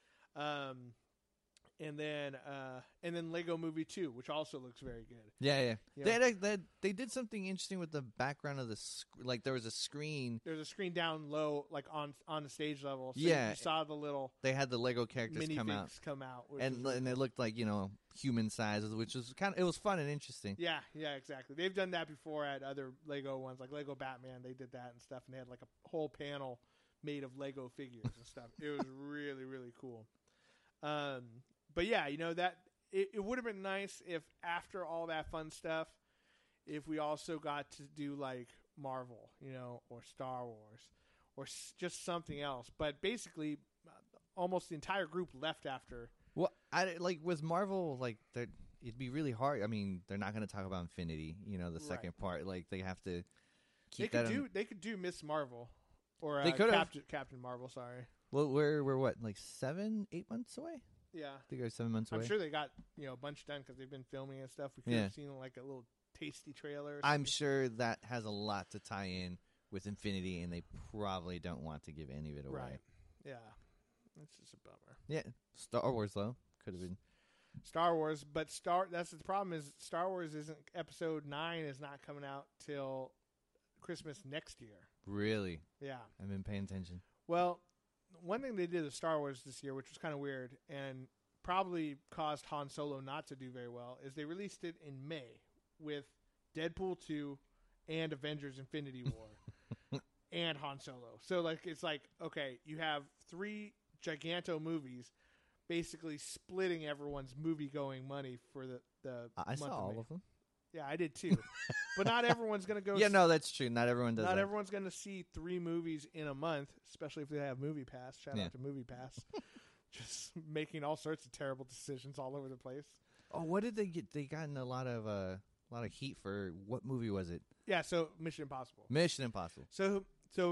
And then Lego Movie 2, which also looks very good. yeah. Yeah. They did something interesting with the background of the like there was a screen. There's a screen down low, like on the stage level. So Yeah. you saw the little They had the Lego characters minifigs come out, which and was- they looked like human sizes, which was it was fun and interesting. yeah, exactly. They've done that before at other Lego ones, like Lego Batman. They did that and stuff, and they had like a whole panel made of Lego figures and stuff. It was really, really cool. But yeah, that it would have been nice if after all that fun stuff, if we also got to do like Marvel, or Star Wars, or just something else. But basically, almost the entire group left after. Well, I like with Marvel, like it'd be really hard. I mean, they're not going to talk about Infinity, the second part. Like they have to keep that. They could do Miss Marvel, or They could've. Captain Marvel. Sorry. Well, we're what, like 7-8 months away? Yeah. I think we're 7 months away. I'm sure they got a bunch done because they've been filming and stuff. We could have seen like a little tasty trailer. I'm sure that has a lot to tie in with Infinity, and they probably don't want to give any of it away. Right. Yeah. That's just a bummer. Yeah, Star Wars though could have been. Star Wars, but that's the problem is Star Wars isn't Episode 9 is not coming out till Christmas next year. Really? Yeah. I've been paying attention. Well, one thing they did with Star Wars this year, which was kind of weird and probably caused Han Solo not to do very well, is they released it in May with Deadpool 2 and Avengers Infinity War and Han Solo. So it's like, okay, you have 3 giganto movies basically splitting everyone's movie-going money for the I month saw of all May. of them. Yeah, I did too. But not everyone's going to go Yeah, no, that's true. Not everyone does Not that. everyone's going to see 3 movies in a month, especially if they have Movie Pass. Shout out to Movie Pass. Just making all sorts of terrible decisions all over the place. Oh, what did they get? They gotten a lot of heat for what movie was it? Yeah, so Mission Impossible. Mission Impossible. So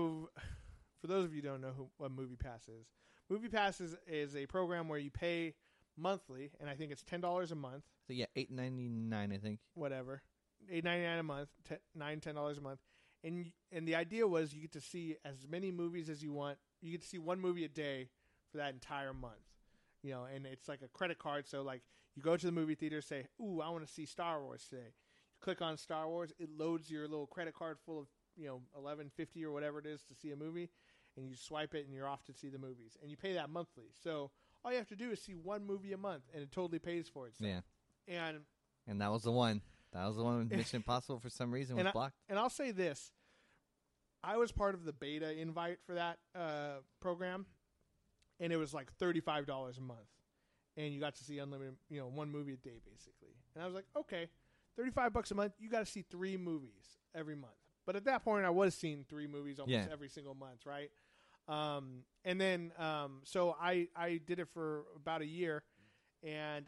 for those of you who don't know what Movie Pass is, Movie Pass is a program where you pay monthly, and I think it's $10 a month. So yeah, $8.99, I think. Whatever, $8.99 a month, $10 a month, and the idea was you get to see as many movies as you want. You get to see one movie a day for that entire month, and it's like a credit card. So like you go to the movie theater, say, "Ooh, I want to see Star Wars today." You click on Star Wars, it loads your little credit card full of $11.50 or whatever it is to see a movie, and you swipe it and you're off to see the movies, and you pay that monthly. So all you have to do is see one movie a month, and it totally pays for itself. Yeah, and that was the one. That was the one with Mission Impossible for some reason was blocked. And I'll say this: I was part of the beta invite for that program, and it was like $35 a month, and you got to see unlimited, one movie a day basically. And I was like, okay, $35 a month, you got to see 3 movies every month. But at that point, I was seeing 3 movies almost every single month, right? And then so I did it for about a year, and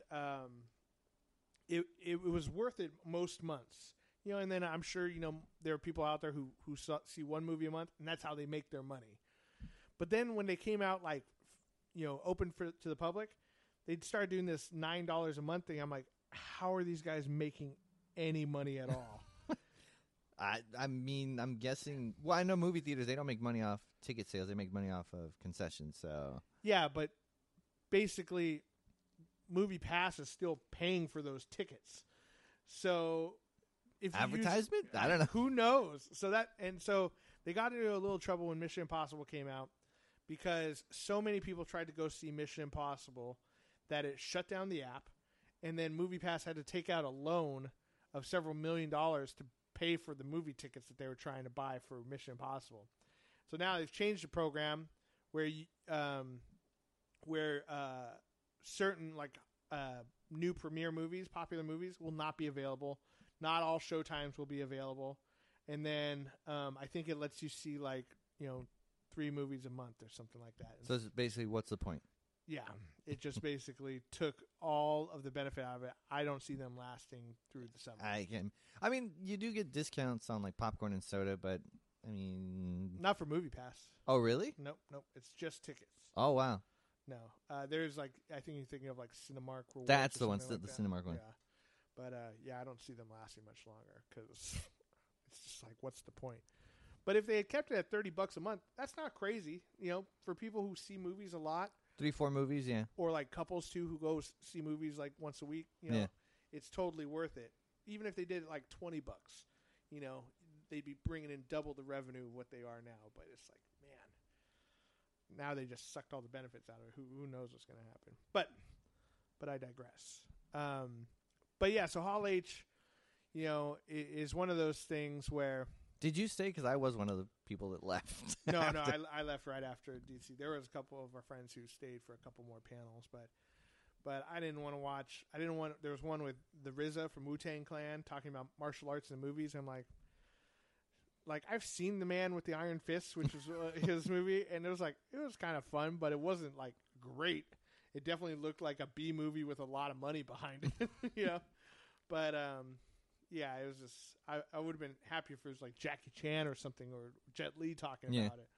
it was worth it most months. And then I'm sure, there are people out there who see one movie a month, and that's how they make their money. But then when they came out, like, open to the public, they'd start doing this $9 a month thing. I'm like, how are these guys making any money at all? I mean, I'm guessing. Well, I know movie theaters, they don't make money off ticket sales. They make money off of concessions. So yeah, but basically, Movie Pass is still paying for those tickets. So if advertisement, I don't know. Who knows? So they got into a little trouble when Mission Impossible came out because so many people tried to go see Mission Impossible that it shut down the app, and then Movie Pass had to take out a loan of several $1 million to pay for the movie tickets that they were trying to buy for Mission Impossible. So now they've changed the program where certain new premiere movies, popular movies, will not be available. Not all showtimes will be available. and then I think it lets you see like 3 movies a month or something like that. So it's basically, what's the point? Yeah, it just basically took all of the benefit out of it. I don't see them lasting through the summer. I mean, you do get discounts on like popcorn and soda, but I mean, Not for Movie Pass. Oh, really? Nope. It's just tickets. Oh, wow. No, there's like I think you're thinking of like Cinemark Rewards. That's the one, like the that. Cinemark one. Yeah, but I don't see them lasting much longer because it's just like, what's the point? But if they had kept it at $30 a month, that's not crazy. For people who see movies a lot. 3-4 movies, yeah. Or like couples too who go see movies like once a week. It's totally worth it. Even if they did it like $20, they'd be bringing in double the revenue of what they are now. But it's like, man, now they just sucked all the benefits out of it. Who knows what's going to happen? But I digress. But yeah, so Hall H, is one of those things where. Did you stay? Because I was one of the people that left. No, I left right after DC. There was a couple of our friends who stayed for a couple more panels, but I didn't want to watch. There was one with the RZA from Wu-Tang Clan talking about martial arts in the movies. I'm like I've seen The Man with the Iron Fist, which is his movie, and it was kind of fun, but it wasn't like great. It definitely looked like a B movie with a lot of money behind it, But yeah, it was just I would have been happy if it was like Jackie Chan or something, or Jet Li talking about it.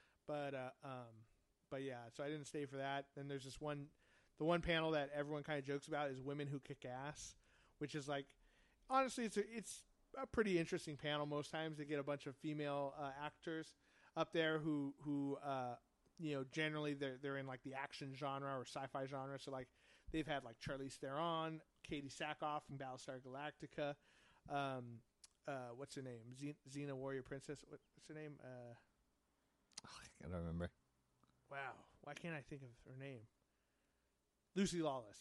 But yeah, so I didn't stay for that. Then there's the one panel that everyone kind of jokes about is Women Who Kick Ass, which is like, honestly, it's a pretty interesting panel. Most times they get a bunch of female actors up there who generally they're in like the action genre or sci-fi genre. So like they've had like Charlize Theron, Katie Sackhoff from Battlestar Galactica. What's her name? Xena Warrior Princess. What's her name? I don't remember. Wow, why can't I think of her name? Lucy Lawless.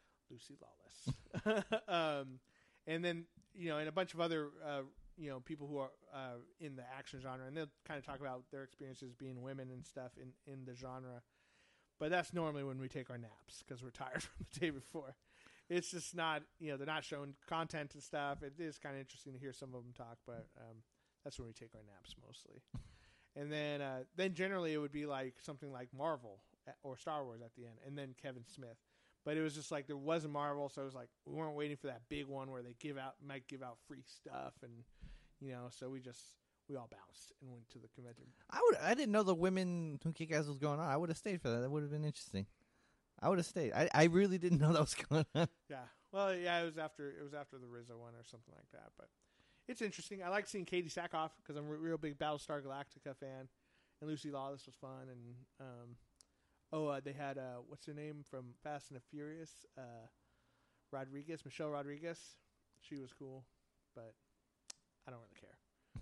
And then and a bunch of other people who are in the action genre, and they'll kind of talk about their experiences being women and stuff in the genre. But that's normally when we take our naps because we're tired from the day before. It's just not, they're not showing content and stuff. It is kind of interesting to hear some of them talk, but that's when we take our naps mostly. And then generally it would be like something like Marvel or Star Wars at the end, and then Kevin Smith. But it was just like there wasn't Marvel, so it was like we weren't waiting for that big one where they might give out free stuff, and so we all bounced and went to the convention. I didn't know the Women Who Kick Ass was going on. I would have stayed for that. That would have been interesting. I would have stayed. I really didn't know that was going on. Yeah. Well, yeah, it was after the RZA one or something like that. But it's interesting. I like seeing Katie Sackhoff because I'm a real big Battlestar Galactica fan, and Lucy Lawless was fun. And they had what's her name from Fast and the Furious? Michelle Rodriguez. She was cool, but I don't really care.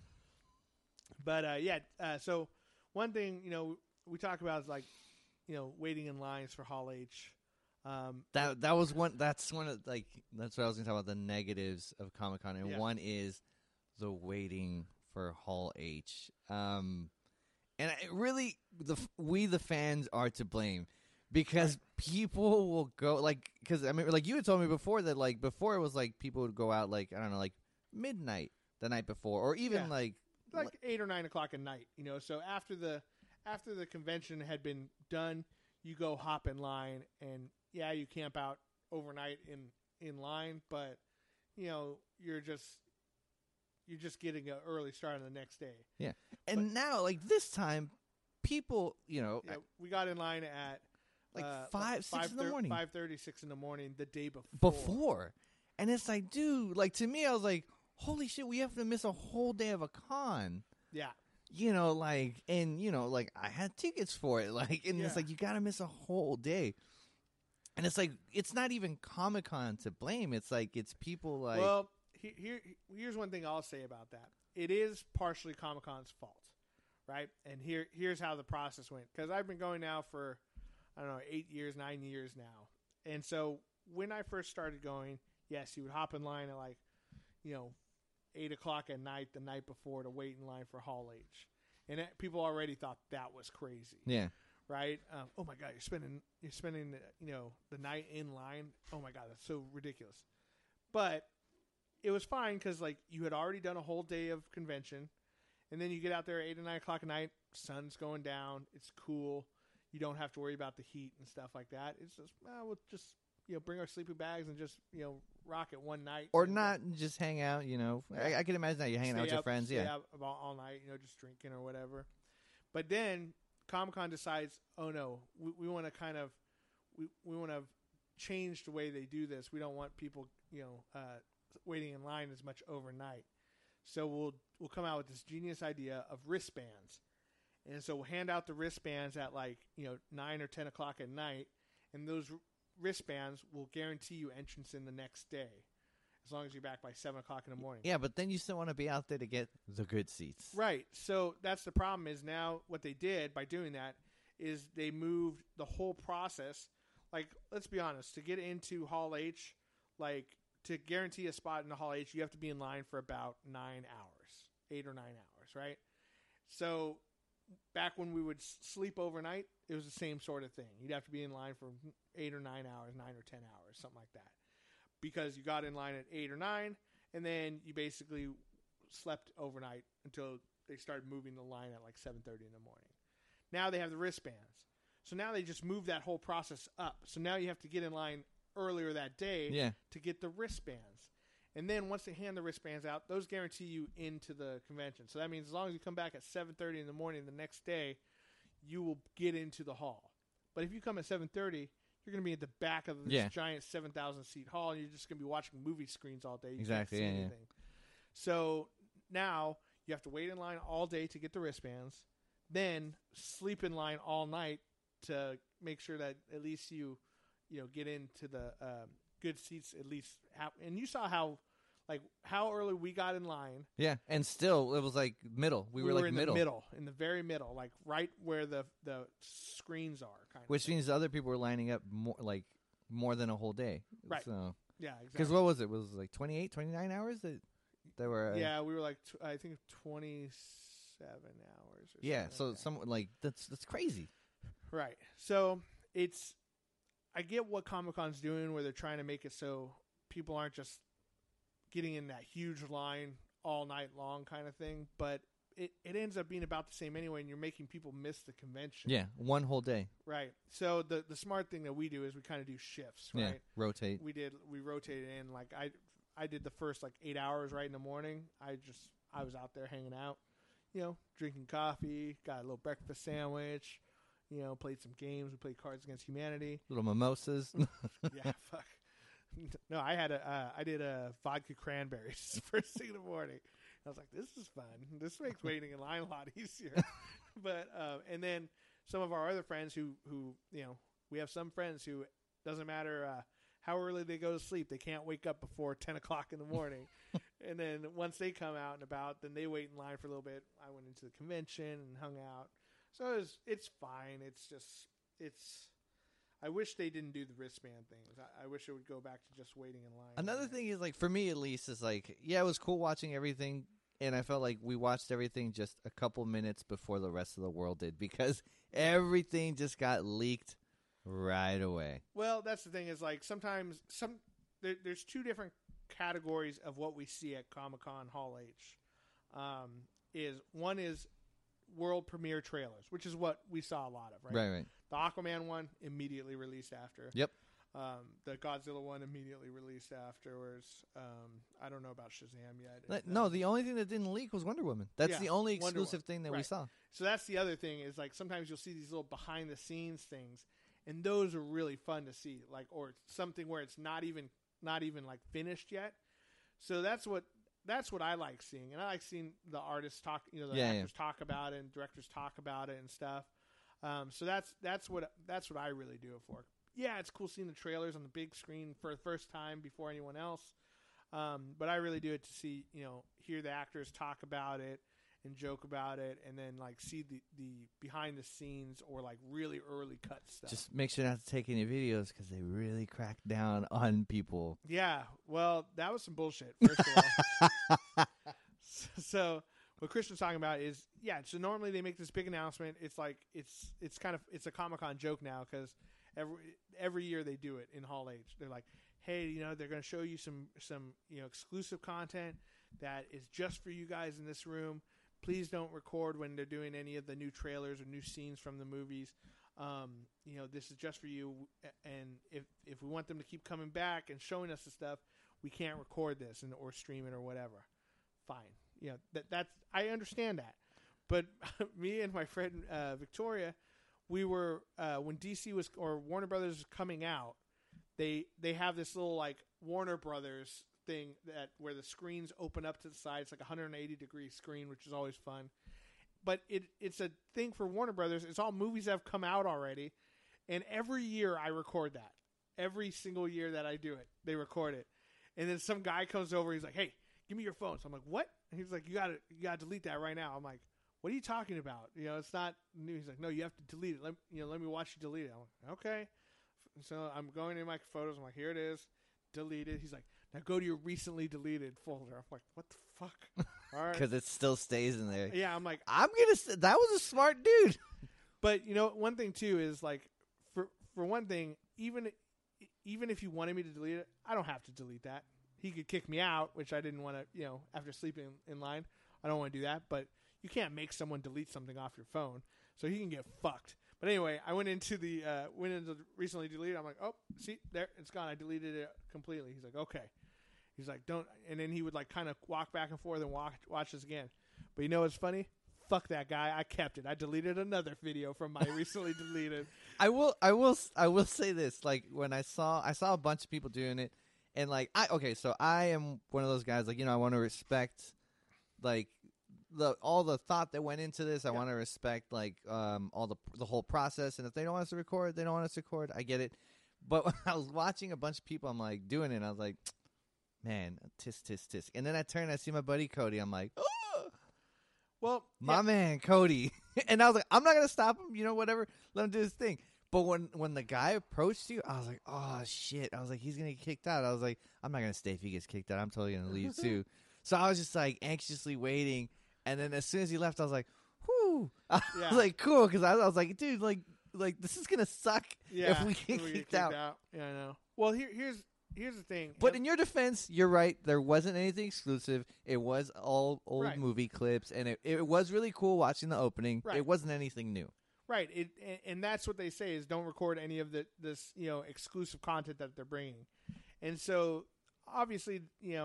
But so one thing we talk about is like. Waiting in lines for Hall H. That was one. That's one of that's what I was going to talk about, the negatives of Comic-Con, and one is the waiting for Hall H. And really, we the fans are to blame because people will go because I mean you had told me before that before it was people would go out I don't know midnight the night before or even like 8 or 9 o'clock at night. So after the convention had been done, you go hop in line, and you camp out overnight in line, but you're just getting an early start on the next day. Yeah, and now this time, people we got in line at 5, 6 in the morning, 5:30, 6 in the morning the day before, and it's dude, to me, I was like, holy shit, we have to miss a whole day of a con. Yeah. I had tickets for it, and it's you gotta miss a whole day, and it's it's not even Comic-Con to blame. It's it's people Well, here's one thing I'll say about that. It is partially Comic-Con's fault, right? And here's how the process went. Because I've been going now for, I don't know, 8 years, 9 years now. And so when I first started going, yes, you would hop in line at 8 o'clock at night the night before to wait in line for Hall H. And people already thought that was crazy. Yeah. Right? Oh my God, you're spending the night in line. Oh my God, that's so ridiculous. But it was fine because like you had already done a whole day of convention, and then you get out there at 8 or 9 o'clock at night. Sun's going down. It's cool. You don't have to worry about the heat and stuff like that. It's just we'll just bring our sleeping bags and just rock it one night or not just hang out. I can imagine that you're hanging out with your friends. Stay up all night. Just drinking or whatever. But then Comic-Con decides, oh no, we want to kind of we want to change the way they do this. We don't want people waiting in line as much overnight. So we'll come out with this genius idea of wristbands. And so we'll hand out the wristbands at 9 or 10 o'clock at night, and those wristbands will guarantee you entrance in the next day, as long as you're back by 7 o'clock in the morning. Yeah, but then you still want to be out there to get the good seats. Right. So that's the problem is now what they did by doing that is they moved the whole process. Like, let's be honest, to get into Hall H, to guarantee a spot in the Hall H, you have to be in line for about 9 hours, 8 or 9 hours, right? So back when we would sleep overnight, it was the same sort of thing. You'd have to be in line for 8 or 9 hours, 9 or 10 hours, something like that. Because you got in line at 8 or 9, and then you basically slept overnight until they started moving the line at 7:30 in the morning. Now they have the wristbands. So now they just move that whole process up. So now you have to get in line earlier that day to get the wristbands. And then once they hand the wristbands out, those guarantee you into the convention. So that means as long as you come back at 7:30 in the morning the next day, you will get into the hall. But if you come at 7:30, you're going to be at the back of this giant 7,000-seat hall, and you're just going to be watching movie screens all day. You can't see anything. So now you have to wait in line all day to get the wristbands, then sleep in line all night to make sure that at least you get into the good seats at least. And you saw how early we got in line. Yeah, and still it was middle. We were in middle. In the very middle, right where the screens are. Which means other people were lining up more than a whole day. Right. So yeah, exactly. Because what was it? Was it 28, 29 hours that were? Yeah, we were I think 27 hours. Or yeah, something so that's crazy. Right. So I get what Comic-Con's doing where they're trying to make it so people aren't just getting in that huge line all night long kind of thing, but it ends up being about the same anyway, and you're making people miss the convention. Yeah, one whole day. Right. So the smart thing that we do is we kind of do shifts, right? Yeah, rotate. We rotated in. I did the first 8 hours right in the morning. I was out there hanging out, drinking coffee, got a little breakfast sandwich, played some games. We played Cards Against Humanity. Little mimosas. Yeah, fuck. No, I did a vodka cranberries first thing in the morning. I was like, this is fun. This makes waiting in line a lot easier. But and then some of our other friends who we have some friends who doesn't matter how early they go to sleep, they can't wake up before 10 o'clock in the morning. And then once they come out and about, then they wait in line for a little bit. I went into the convention and hung out. So it's fine. I wish they didn't do the wristband things. I wish it would go back to just waiting in line. Another thing is, for me at least, is it was cool watching everything, and I felt like we watched everything just a couple minutes before the rest of the world did, because everything just got leaked right away. Well, that's the thing is, sometimes there's two different categories of what we see at Comic-Con Hall H. One is world premiere trailers, which is what we saw a lot of, right? Right. The Aquaman one immediately released after. Yep. The Godzilla one immediately released afterwards. I don't know about Shazam yet. No, the only thing that didn't leak was Wonder Woman. That's the only exclusive thing that we saw. So that's the other thing is sometimes you'll see these little behind the scenes things, and those are really fun to see. Or something where it's not even finished yet. So that's what I like seeing, and I like seeing the artists talk, actors talk about it and directors talk about it and stuff. So that's what I really do it for. Yeah, it's cool seeing the trailers on the big screen for the first time before anyone else. But I really do it to see, hear the actors talk about it and joke about it, and then see the behind the scenes or really early cut stuff. Just make sure not to take any videos because they really cracked down on people. Yeah, well, that was some bullshit. First of all, so what Christian's talking about is so normally they make this big announcement. It's it's a Comic-Con joke now because every year they do it in Hall H. They're like, hey, they're going to show you some exclusive content that is just for you guys in this room. Please don't record when they're doing any of the new trailers or new scenes from the movies. This is just for you. And if we want them to keep coming back and showing us the stuff, we can't record this or stream it or whatever. Fine. That's I understand that. But me and my friend Victoria, we were when DC was or Warner Brothers was coming out. They have this little like Warner Brothers thing where the screens open up to the side. It's like a 180-degree screen, which is always fun. But it's a thing for Warner Brothers. It's all movies that have come out already, and every year I record that. Every single year that I do it, they record it. And then some guy comes over. He's like, "Hey, give me your phone." So I'm like, "What?" And he's like, "You gotta delete that right now." I'm like, "What are you talking about? It's not new." He's like, "No, you have to delete it. Let me watch you delete it." I'm like, "Okay." So I'm going in my photos. I'm like, "Here it is, deleted." He's like, "Now go to your recently deleted folder." I'm like, "What the fuck?" All right, because it still stays in there. Yeah, I'm like, that was a smart dude. But one thing too is like, for one thing, even if you wanted me to delete it, I don't have to delete that. He could kick me out, which I didn't want to. After sleeping in line, I don't want to do that. But you can't make someone delete something off your phone, so he can get fucked. But anyway, I went into the recently deleted. I'm like, "Oh, see, there, it's gone. I deleted it completely." He's like, "Okay." He's like, "Don't," and then he would like kind of walk back and forth and watch this again. But you know what's funny? Fuck that guy. I kept it. I deleted another video from my recently deleted. I will say this. Like when I saw a bunch of people doing it, and like so I am one of those guys. Like I want to respect like all the thought that went into this. I want to respect like all the whole process. And if they don't want us to record, they don't want us to record. I get it. But when I was watching a bunch of people, I'm like doing it. And I was like, man, tisk tisk tisk. And then I turn and I see my buddy Cody. I'm like, oh, well, my man Cody. And I was like, I'm not gonna stop him. Whatever. Let him do his thing. But when the guy approached you, I was like, oh shit. I was like, he's gonna get kicked out. I was like, I'm not gonna stay if he gets kicked out. I'm totally gonna leave too. So I was just like anxiously waiting. And then as soon as he left, I was like, whew. I was like, cool. Because I was like, dude, like this is going to suck if we get kicked out. Yeah, I know. Well, here's the thing. But in your defense, you're right. There wasn't anything exclusive. It was all old movie clips. And it was really cool watching the opening. Right. It wasn't anything new. Right. And that's what they say is don't record any of this exclusive content that they're bringing. And so, obviously,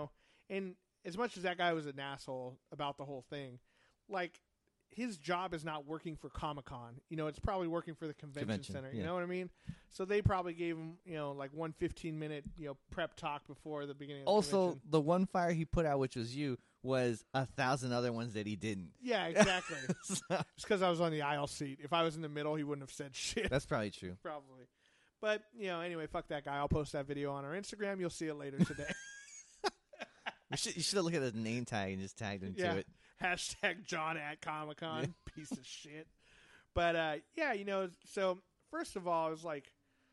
and as much as that guy was an asshole about the whole thing, like his job is not working for Comic-Con. It's probably working for the convention center. You know what I mean? So they probably gave him, like 1 15-minute, prep talk before the beginning of the convention. The one fire he put out, which was you, was 1,000 other ones that he didn't. Yeah, exactly. It's because I was on the aisle seat. If I was in the middle, he wouldn't have said shit. That's probably true. Probably. But, anyway, fuck that guy. I'll post that video on our Instagram. You'll see it later today. You should look at his name tag and just tagged him to it. Hashtag John at Comic-Con. Yeah. Piece of shit. But, so first of all, I was like,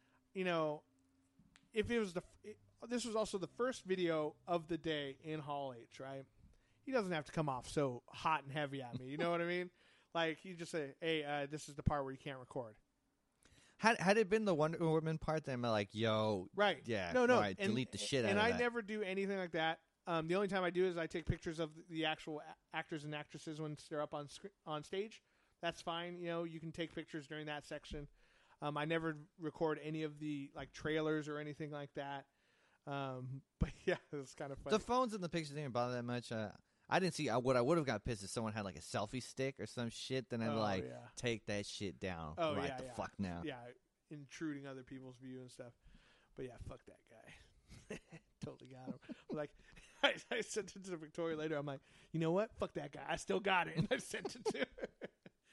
if it was this was also the first video of the day in Hall H, right? He doesn't have to come off so hot and heavy at me. You know what I mean? Like, he just say, hey, this is the part where you can't record. Had it been the Wonder Woman part, then I'm like, yo. Right. Yeah. No. Right, delete the shit out of that. And I never do anything like that. The only time I do is I take pictures of the actual actors and actresses when they're up on stage. That's fine. You can take pictures during that section. I never record any of the like trailers or anything like that. But yeah, it's kind of funny. The phones and the pictures didn't bother that much. I didn't see what I would have got pissed if someone had like a selfie stick or some shit. Then I'd take that shit down fuck now. Yeah, intruding other people's view and stuff. But yeah, fuck that guy. Totally got him. Like I sent it to Victoria later. I'm like, you know what? Fuck that guy. I still got it, and I sent it to her.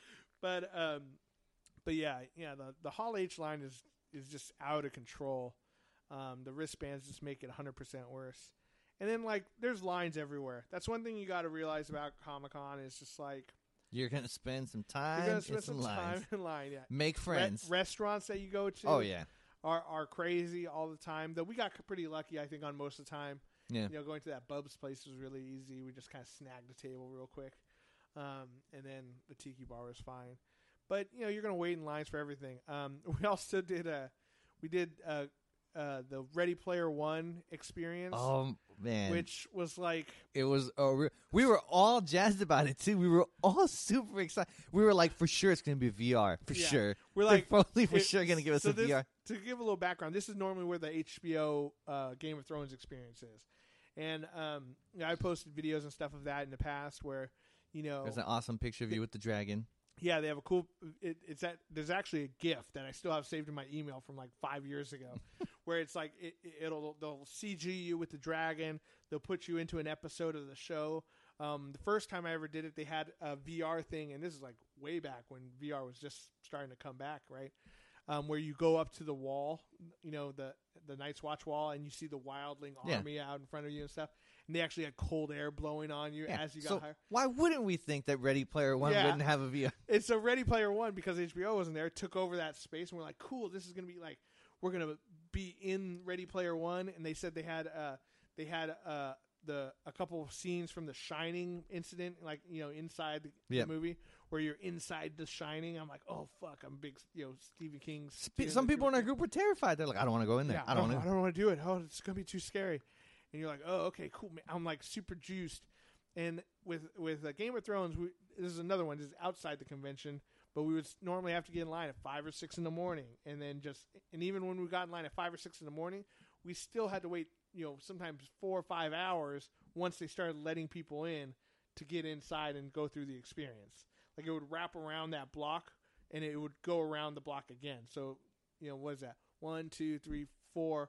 But yeah, the Hall H line is just out of control. The wristbands just make it 100% worse. And then like there's lines everywhere. That's one thing you got to realize about Comic-Con is just like you're gonna spend some time. You're gonna spend some time in line. Yeah, make friends. Restaurants that you go to. Oh yeah. Are crazy all the time. Though we got pretty lucky, I think, on most of the time. Yeah. Going to that Bub's place was really easy. We just kind of snagged the table real quick, and then the Tiki Bar was fine. But you're gonna wait in lines for everything. We also did the Ready Player One experience. Oh man, which was like it was. We were all jazzed about it too. We were all super excited. We were like, for sure, it's going to be VR for sure. We're like, they're probably for sure going to give us a VR. To give a little background, this is normally where the HBO Game of Thrones experience is, and I posted videos and stuff of that in the past where there's an awesome picture of you with the dragon. Yeah, they have a cool. There's actually a GIF that I still have saved in my email from like 5 years ago, where it's like they'll CG you with the dragon. They'll put you into an episode of the show. The first time I ever did it, they had a VR thing, and this is like way back when VR was just starting to come back, right? Where you go up to the wall, the Night's Watch wall, and you see the wildling army out in front of you and stuff. And they actually had cold air blowing on you as you got higher. Why wouldn't we think that Ready Player One wouldn't have a VR? It's a Ready Player One because HBO wasn't there, took over that space, and we're like, cool, this is going to be like, we're going to be in Ready Player One. And they said they had a couple of scenes from the Shining incident, like, inside the movie, where you're inside the Shining. I'm like, oh, fuck, I'm a big, Stephen King. Some people in our group were terrified. They're like, I don't want to go in there. Yeah, I don't want to do it. Oh, it's going to be too scary. And you're like, oh, okay, cool. I'm like super juiced. And with Game of Thrones, this is another one. This is outside the convention, but we would normally have to get in line at 5 or 6 in the morning, and even when we got in line at 5 or 6 in the morning, we still had to wait, sometimes 4 or 5 hours once they started letting people in to get inside and go through the experience. Like it would wrap around that block, and it would go around the block again. So, what is that? 1, 2, 3, 4.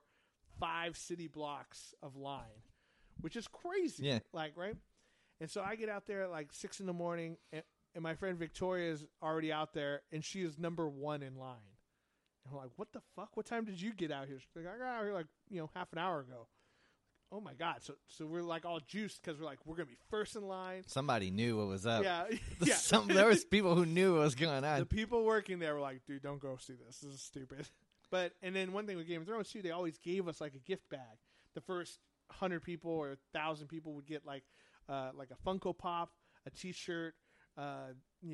5 city blocks of line, which is crazy. Yeah. Like, right? And so I get out there at like 6 in the morning, and my friend Victoria is already out there, and she is number 1 in line. And I'm like, what the fuck? What time did you get out here? She's like, I got out here like, half an hour ago. Oh my God. So we're like all juiced because we're like, we're going to be first in line. Somebody knew what was up. Yeah. There was people who knew what was going on. The people working there were like, dude, don't go see this. This is stupid. And then one thing with Game of Thrones too, they always gave us like a gift bag. The first 100 people or 1,000 people would get like a Funko Pop, a T-shirt, a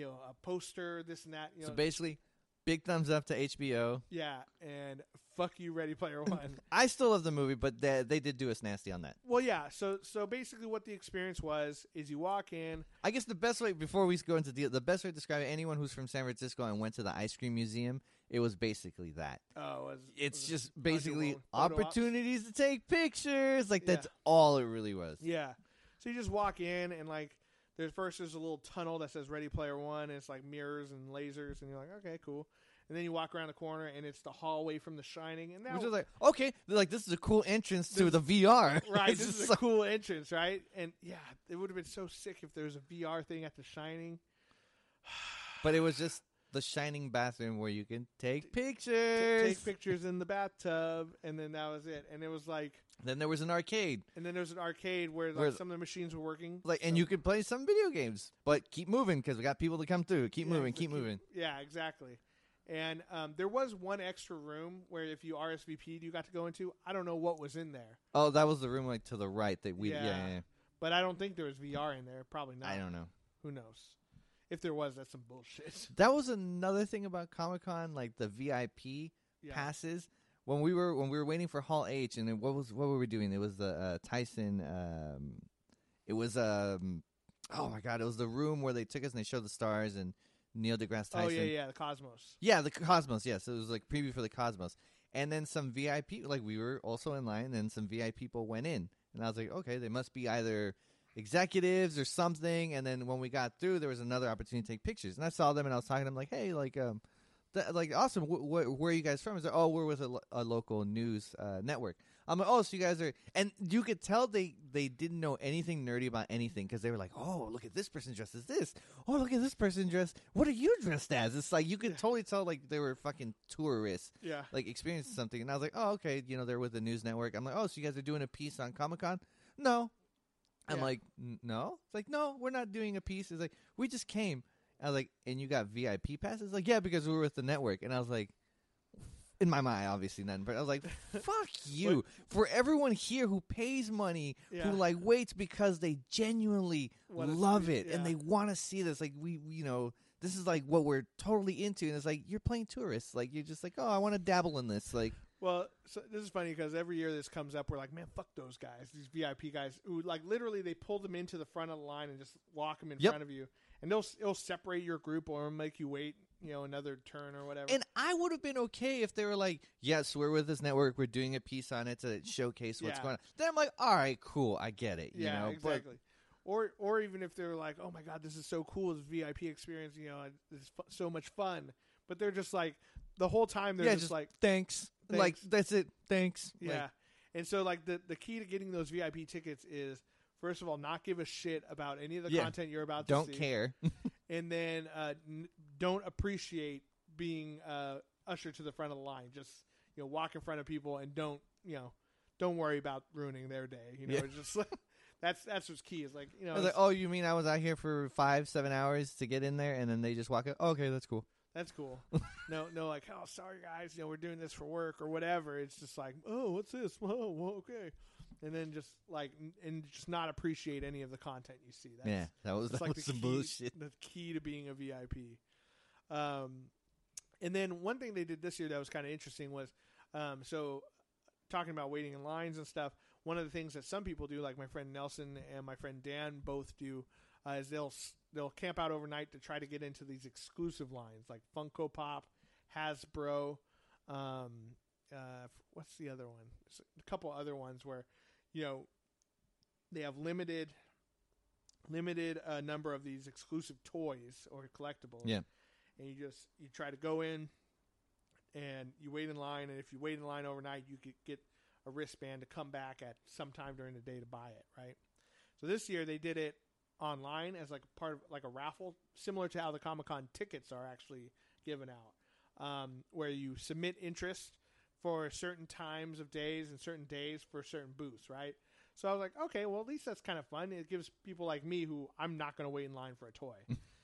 poster, this and that. So basically, big thumbs up to HBO. Yeah, and fuck you, Ready Player One. I still love the movie, but they did do us nasty on that. Well, yeah. So basically, what the experience was is you walk in. I guess the best way, before we go into the best way to describe it, anyone who's from San Francisco and went to the ice cream museum, it was basically that. Oh, it's just basically opportunities to take pictures. Like that's all it really was. Yeah. So you just walk in and like there's a little tunnel that says Ready Player One. And it's like mirrors and lasers, and you're like, okay, cool. And then you walk around the corner, and it's the hallway from The Shining. And which is like, okay, like this is a cool entrance to the VR. Right, this is a cool entrance, right? And yeah, it would have been so sick if there was a VR thing at The Shining. But it was just The Shining bathroom where you can take pictures. Take pictures in the bathtub, and then that was it. And it was like... Then there was an arcade. And then there was an arcade where like, some of the machines were working. And you could play some video games, but keep moving because we got people to come through. Keep moving. Yeah, exactly. And there was one extra room where if you RSVP'd, you got to go into. I don't know what was in there. Oh, that was the room like to the right that we. Yeah. But I don't think there was VR in there. Probably not. I don't know. Who knows? If there was, that's some bullshit. That was another thing about Comic-Con, like the VIP passes. When we were waiting for Hall H, and what were we doing? It was the Tyson. It was oh my God! It was the room where they took us and they showed the stars and Neil deGrasse Tyson. Oh yeah, the Cosmos. Yeah, the Cosmos. Yes, it was like preview for the Cosmos, and then some VIP. Like we were also in line, and then some VIP people went in, and I was like, okay, they must be either executives or something. And then when we got through, there was another opportunity to take pictures, and I saw them, and I was talking to them like, hey, like awesome. Where are you guys from? He's like, oh, we're with a local news network. I'm like, oh, so you guys are, and you could tell they didn't know anything nerdy about anything because they were like, oh, look at this person dressed as this. Oh, look at this person dressed. What are you dressed as? It's like you could totally tell like they were fucking tourists, like experiencing something. And I was like, oh, okay, they're with the news network. I'm like, oh, so you guys are doing a piece on Comic-Con? No. I'm like, no. It's like, no, we're not doing a piece. It's like we just came. I was like, and you got VIP passes? Like, yeah, because we were with the network. And I was like, in my mind, obviously none, but I was like, fuck you. For everyone here who pays money, who like waits because they genuinely love it and they want to see this. Like we this is like what we're totally into. And it's like, you're playing tourists. Like, you're just like, oh, I want to dabble in this. Like, Well, so this is funny because every year this comes up, we're like, man, fuck those guys, these VIP guys who like literally they pull them into the front of the line and just walk them in Yep. front of you, and it'll separate your group or make you wait, another turn or whatever. And I would have been okay if they were like, yes, we're with this network. We're doing a piece on it to showcase what's Yeah. going on. Then I'm like, all right, cool. I get it. Yeah, But exactly. Or even if they're like, oh my god, this is so cool, this VIP experience, it's so much fun. But they're just like the whole time they're just like, thanks. thanks. Like, that's it. Thanks. yeah. Like, And so like the key to getting those VIP tickets is, first of all, not give a shit about any of the Yeah. content you're about to don't see. care. And then don't appreciate being ushered to the front of the line. Just walk in front of people and don't worry about ruining their day. Yeah. It's just that's what's key. Is like I was like, oh, you mean I was out here for 5-7 hours to get in there, and then they just walk out? Okay, that's cool. that's cool. no, like, oh, sorry guys, we're doing this for work or whatever. It's just like, oh, what's this? Oh, well, okay. And then just like, and just not appreciate any of the content you see. Yeah, that was It's like some bullshit. The key to being a VIP. And then one thing they did this year that was kind of interesting was, so talking about waiting in lines and stuff. One of the things that some people do, like my friend Nelson and my friend Dan both do, is they'll camp out overnight to try to get into these exclusive lines like Funko Pop, Hasbro. What's the other one? There's a couple other ones where, they have limited number of these exclusive toys or collectibles. Yeah. And you try to go in and you wait in line, and if you wait in line overnight, you could get a wristband to come back at some time during the day to buy it, right? So this year they did it online as like part of like a raffle, similar to how the Comic-Con tickets are actually given out, where you submit interest for certain times of days and certain days for certain booths, right? So I was like, okay, well, at least that's kind of fun. It gives people like me who I'm not going to wait in line for a toy.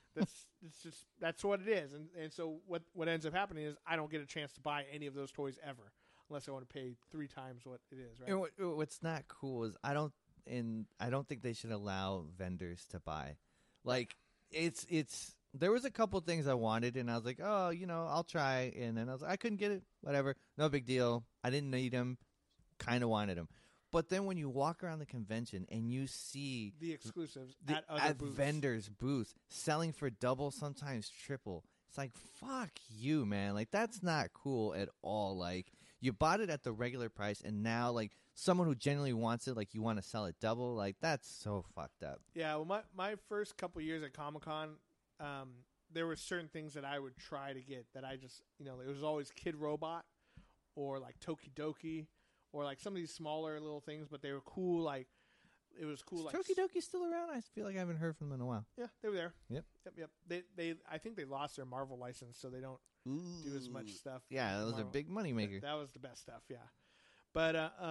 That's what it is. And so what ends up happening is I don't get a chance to buy any of those toys ever unless I want to pay 3 times what it is, right? And what's not cool is I don't think they should allow vendors to buy. Like it's there was a couple things I wanted and I was like, oh, I'll try, and then I was like, I couldn't get it. Whatever, no big deal. I didn't need them. Kind of wanted them. But then when you walk around the convention and you see the exclusives at other booths. vendors' booths selling for double, sometimes triple, it's like, fuck you, man. Like, that's not cool at all. Like, you bought it at the regular price, and now, like, someone who genuinely wants it, like, you want to sell it double. Like, that's so fucked up. Yeah, well, my first couple years at Comic-Con, there were certain things that I would try to get that I just, it was always Kid Robot or, like, Tokidoki. Or like some of these smaller little things, but they were cool. Like it was cool. Is like Tokidoki still around? I feel like I haven't heard from them in a while. Yeah, they were there. Yep. They I think they lost their Marvel license, so they don't do as much stuff. Yeah, that was Marvel. a big money maker. That was the best stuff. Yeah, but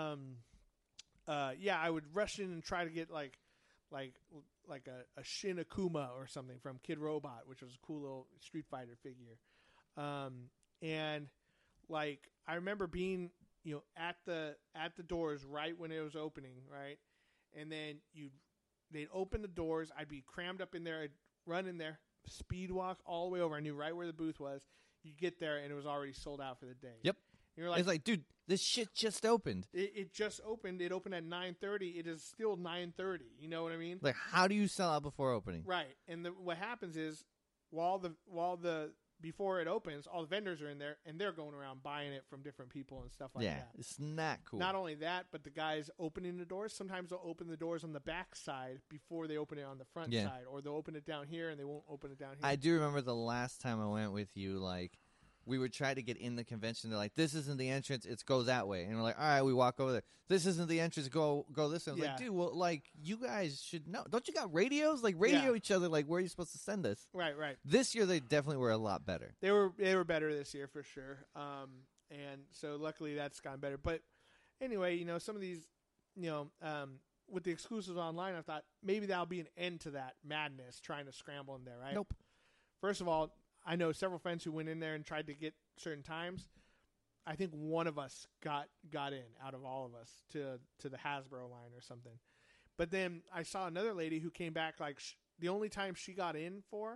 yeah, I would rush in and try to get like a Shin Akuma or something from Kid Robot, which was a cool little Street Fighter figure. And like I remember being at the doors right when it was opening, right? And then they'd open the doors. I'd be crammed up in there. I'd run in there, speed walk all the way over. I knew right where the booth was. You get there, and it was already sold out for the day. Yep. And you're like, it's like, dude, this shit just opened. It just opened. It opened at 9:30. It is still 9:30. You know what I mean? Like, how do you sell out before opening? Right. And what happens is, before it opens, all the vendors are in there, and they're going around buying it from different people and stuff like that. Yeah, it's not cool. Not only that, but the guys opening the doors, sometimes they'll open the doors on the back side before they open it on the front side, or they'll open it down here and they won't open it down here. I do remember the last time I went with you, like, we would try to get in the convention. They're like, this isn't the entrance. It's go that way. And we're like, all right, we walk over there. This isn't the entrance. Go this way. I was like, dude, well, like, you guys should know. Don't you got radios? Like, radio each other. Like, where are you supposed to send us? Right. This year, they definitely were a lot better. They were better this year for sure. And so luckily that's gotten better. But anyway, some of these, with the exclusives online, I thought maybe that'll be an end to that madness trying to scramble in there, right? Nope. First of all, I know several friends who went in there and tried to get certain times. I think one of us got in out of all of us to the Hasbro line or something. But then I saw another lady who came back like the only time she got in for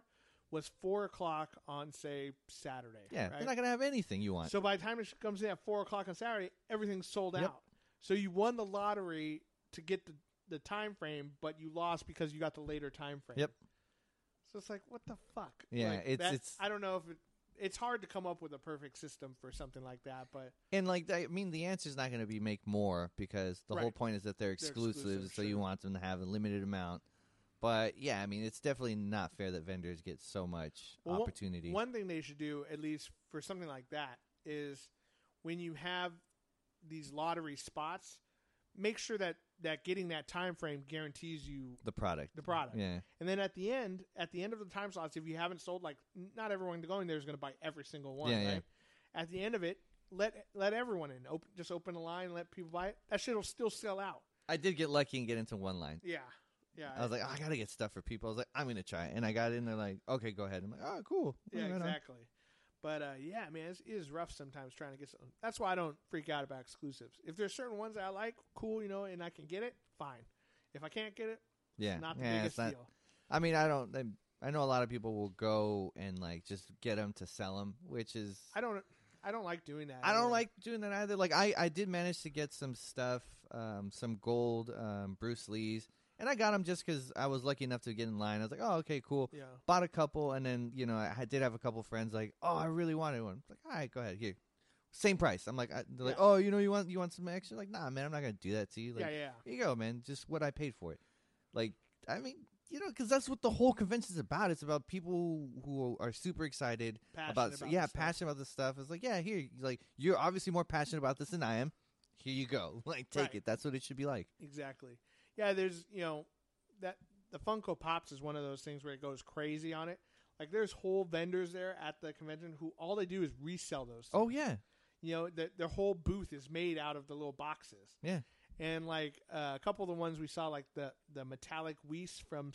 was 4:00 on, say, Saturday. Yeah, right? they're not gonna have anything you want. So by the time it comes in at 4:00 on Saturday, everything's sold Yep. out. So you won the lottery to get the time frame, but you lost because you got the later time frame. Yep. So it's like, what the fuck? Yeah, Like, it's I don't know if it's hard to come up with a perfect system for something like that, but and like I mean the answer is not going to be make more because the whole Right. point is that they're exclusive, exclusive, so you sure. want them to have a limited amount. But yeah, I mean it's definitely not fair that vendors get so much Well, opportunity. one thing they should do, at least for something like that, is when you have these lottery spots, make sure that getting that time frame guarantees you the product. the product. Yeah. And then at the end of the time slots, if you haven't sold, like not everyone going there is going to buy every single one, Yeah, right? yeah. At the end of it, let everyone in. Just open a line and let people buy it. That shit will still sell out. I did get lucky and get into one line. Yeah. I was like, I gotta get stuff for people. I was like, I'm gonna try it, and I got in there like, okay, go ahead. I'm like, oh, cool. Yeah, Right on. exactly. But yeah, man, it is rough sometimes trying to get something. That's why I don't freak out about exclusives. If there's certain ones that I like, cool, and I can get it, fine. If I can't get it, Yeah, it's not the yeah, biggest it's not, deal. I mean, I know a lot of people will go and like just get them to sell them, which is I don't like doing that. I don't either. like doing that either. Like I did manage to get some stuff, some gold Bruce Lee's, and I got them just because I was lucky enough to get in line. I was like, oh, okay, cool. Yeah. Bought a couple, and then I did have a couple friends like, oh, I really wanted one. Like, all right, go ahead, here, same price. I'm like, they're like, Yeah. oh, you want some extra? Like, nah, man, I'm not gonna do that to you. Like, Yeah. here you go, man. Just what I paid for it. Like, I mean, because that's what the whole convention is about. It's about people who are super excited Passionate about the stuff. passionate about this stuff. It's like, yeah, here, like, you're obviously more passionate about this than I am. Here you go. Like, take Right. it. That's what it should be like. Exactly. Yeah, there's that the Funko Pops is one of those things where it goes crazy on it. Like there's whole vendors there at the convention who all they do is resell those. Oh yeah, their whole booth is made out of the little boxes. yeah. And like a couple of the ones we saw, like the metallic Whis from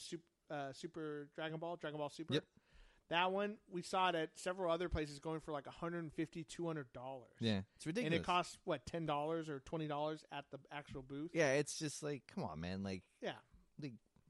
Super Dragon Ball Super. Yep. That one we saw it at several other places going for like $150, $200. Yeah, it's ridiculous. And it costs what, $10 or $20 at the actual booth. Yeah, it's just like, come on, man. Like, Yeah. like,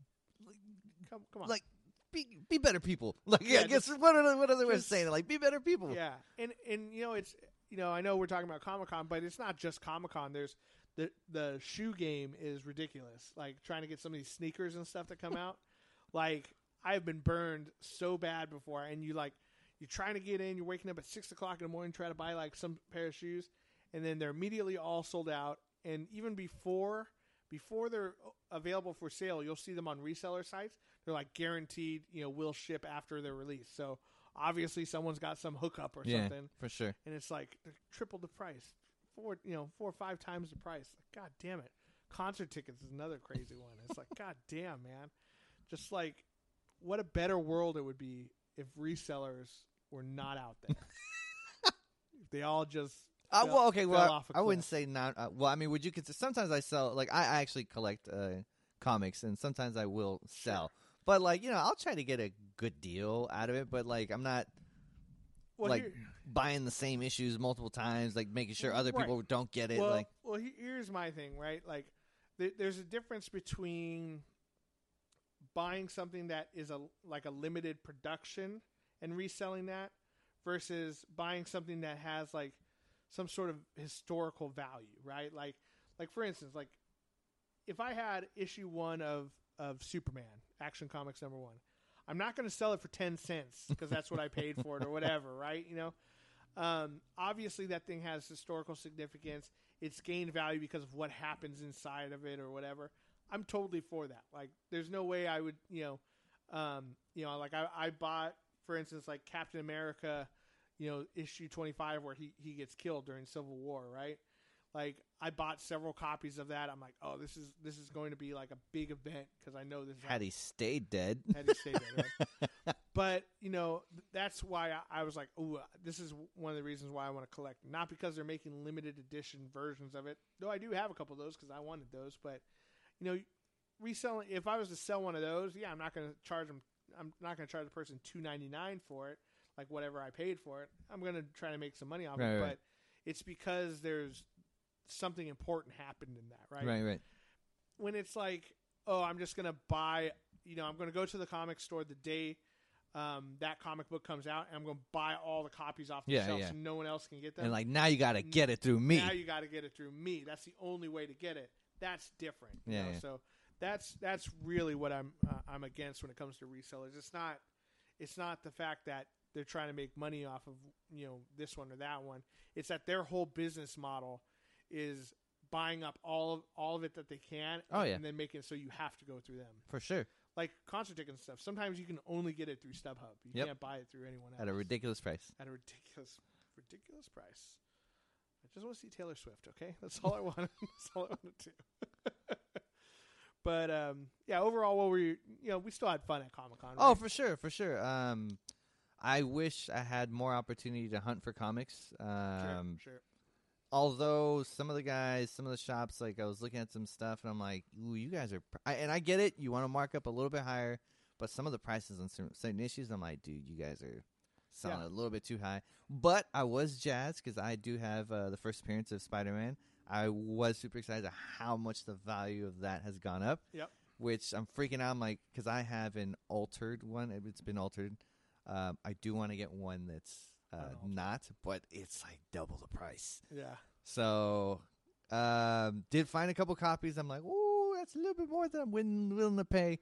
Come on. like, be better people. Like, Yeah, I guess what other way of just- saying it? Like, be better people. Yeah, and it's I know we're talking about Comic-Con, but it's not just Comic-Con. There's the shoe game is ridiculous. Like trying to get some of these sneakers and stuff that come out. Like I've been burned so bad before, and you're trying to get in. You're waking up at 6:00 in the morning trying to buy like some pair of shoes, and then they're immediately all sold out. And even before they're available for sale, you'll see them on reseller sites. They're like guaranteed, will ship after they're released. So obviously someone's got some hookup or Yeah, something, for sure. and it's like they're triple the price, 4 or 5 times the price. Like, God damn it! Concert tickets is another crazy one. It's like, God damn, man, just like what a better world it would be if resellers were not out there. If they all just Well, okay. fell Well, off a I wouldn't cliff. say not. Well, I mean, would you consider? Sometimes I sell. Like, I actually collect comics, and sometimes I will sell. But like, I'll try to get a good deal out of it. But like, I'm not Well, like here- buying the same issues multiple times. Like making sure other Right. people don't get it. Well, like, here's my thing, right? Like, there's a difference between buying something that is a limited production and reselling that versus buying something that has like some sort of historical value, right? Like for instance, like if I had issue 1 of Superman, Action Comics #1, I'm not going to sell it for 10 cents because that's what I paid for it or whatever, right? Obviously that thing has historical significance. It's gained value because of what happens inside of it or whatever. I'm totally for that. Like, there's no way I would, like I bought, for instance, like Captain America, issue 25 where he gets killed during Civil War, right? Like, I bought several copies of that. I'm like, oh, this is going to be like a big event because I know this. had he stayed dead. Had he stayed there, right? But that's why I was like, oh, this is one of the reasons why I want to collect. Not because they're making limited edition versions of it, though I do have a couple of those because I wanted those. But reselling, if I was to sell one of those, yeah, I'm not going to charge them. I'm not going to charge the person $2.99 for it, like whatever I paid for it. I'm going to try to make some money off it, Right. but it's because there's something important happened in that, right? Right. When it's like, oh, I'm just going to buy, I'm going to go to the comic store the day that comic book comes out, and I'm going to buy all the copies off the Yeah, shelf yeah. so no one else can get them. And like now you got to get it through me. Now you got to get it through me. That's the only way to get it. That's different. You Yeah, know? yeah. So that's really what I'm against when it comes to resellers. It's not the fact that they're trying to make money off of this one or that one. It's that their whole business model is buying up all of it that they can. Oh, yeah. And then making it so you have to go through them. For sure. Like concert tickets and stuff. Sometimes you can only get it through StubHub. You Yep. can't buy it through anyone else At a ridiculous price. At a ridiculous price. I just want to see Taylor Swift. Okay, that's all I wanted. That's all I wanted to. But yeah, overall, we still had fun at Comic-Con. Right? Oh, for sure. I wish I had more opportunity to hunt for comics. Sure. Although some of the shops, like I was looking at some stuff and I'm like, ooh, you guys are, and I get it. You want to mark up a little bit higher, but some of the prices on certain issues, I'm like, dude, you guys are selling a little bit too high. But I was jazzed because I do have the first appearance of Spider-Man. I was super excited at how much the value of that has gone up. Yep. Which I'm freaking out. I'm like, because I have an altered one. It's been altered. I do want to get one that's not, but it's like double the price. Yeah. So, did find a couple copies. I'm like, ooh, that's a little bit more than I'm willing to pay.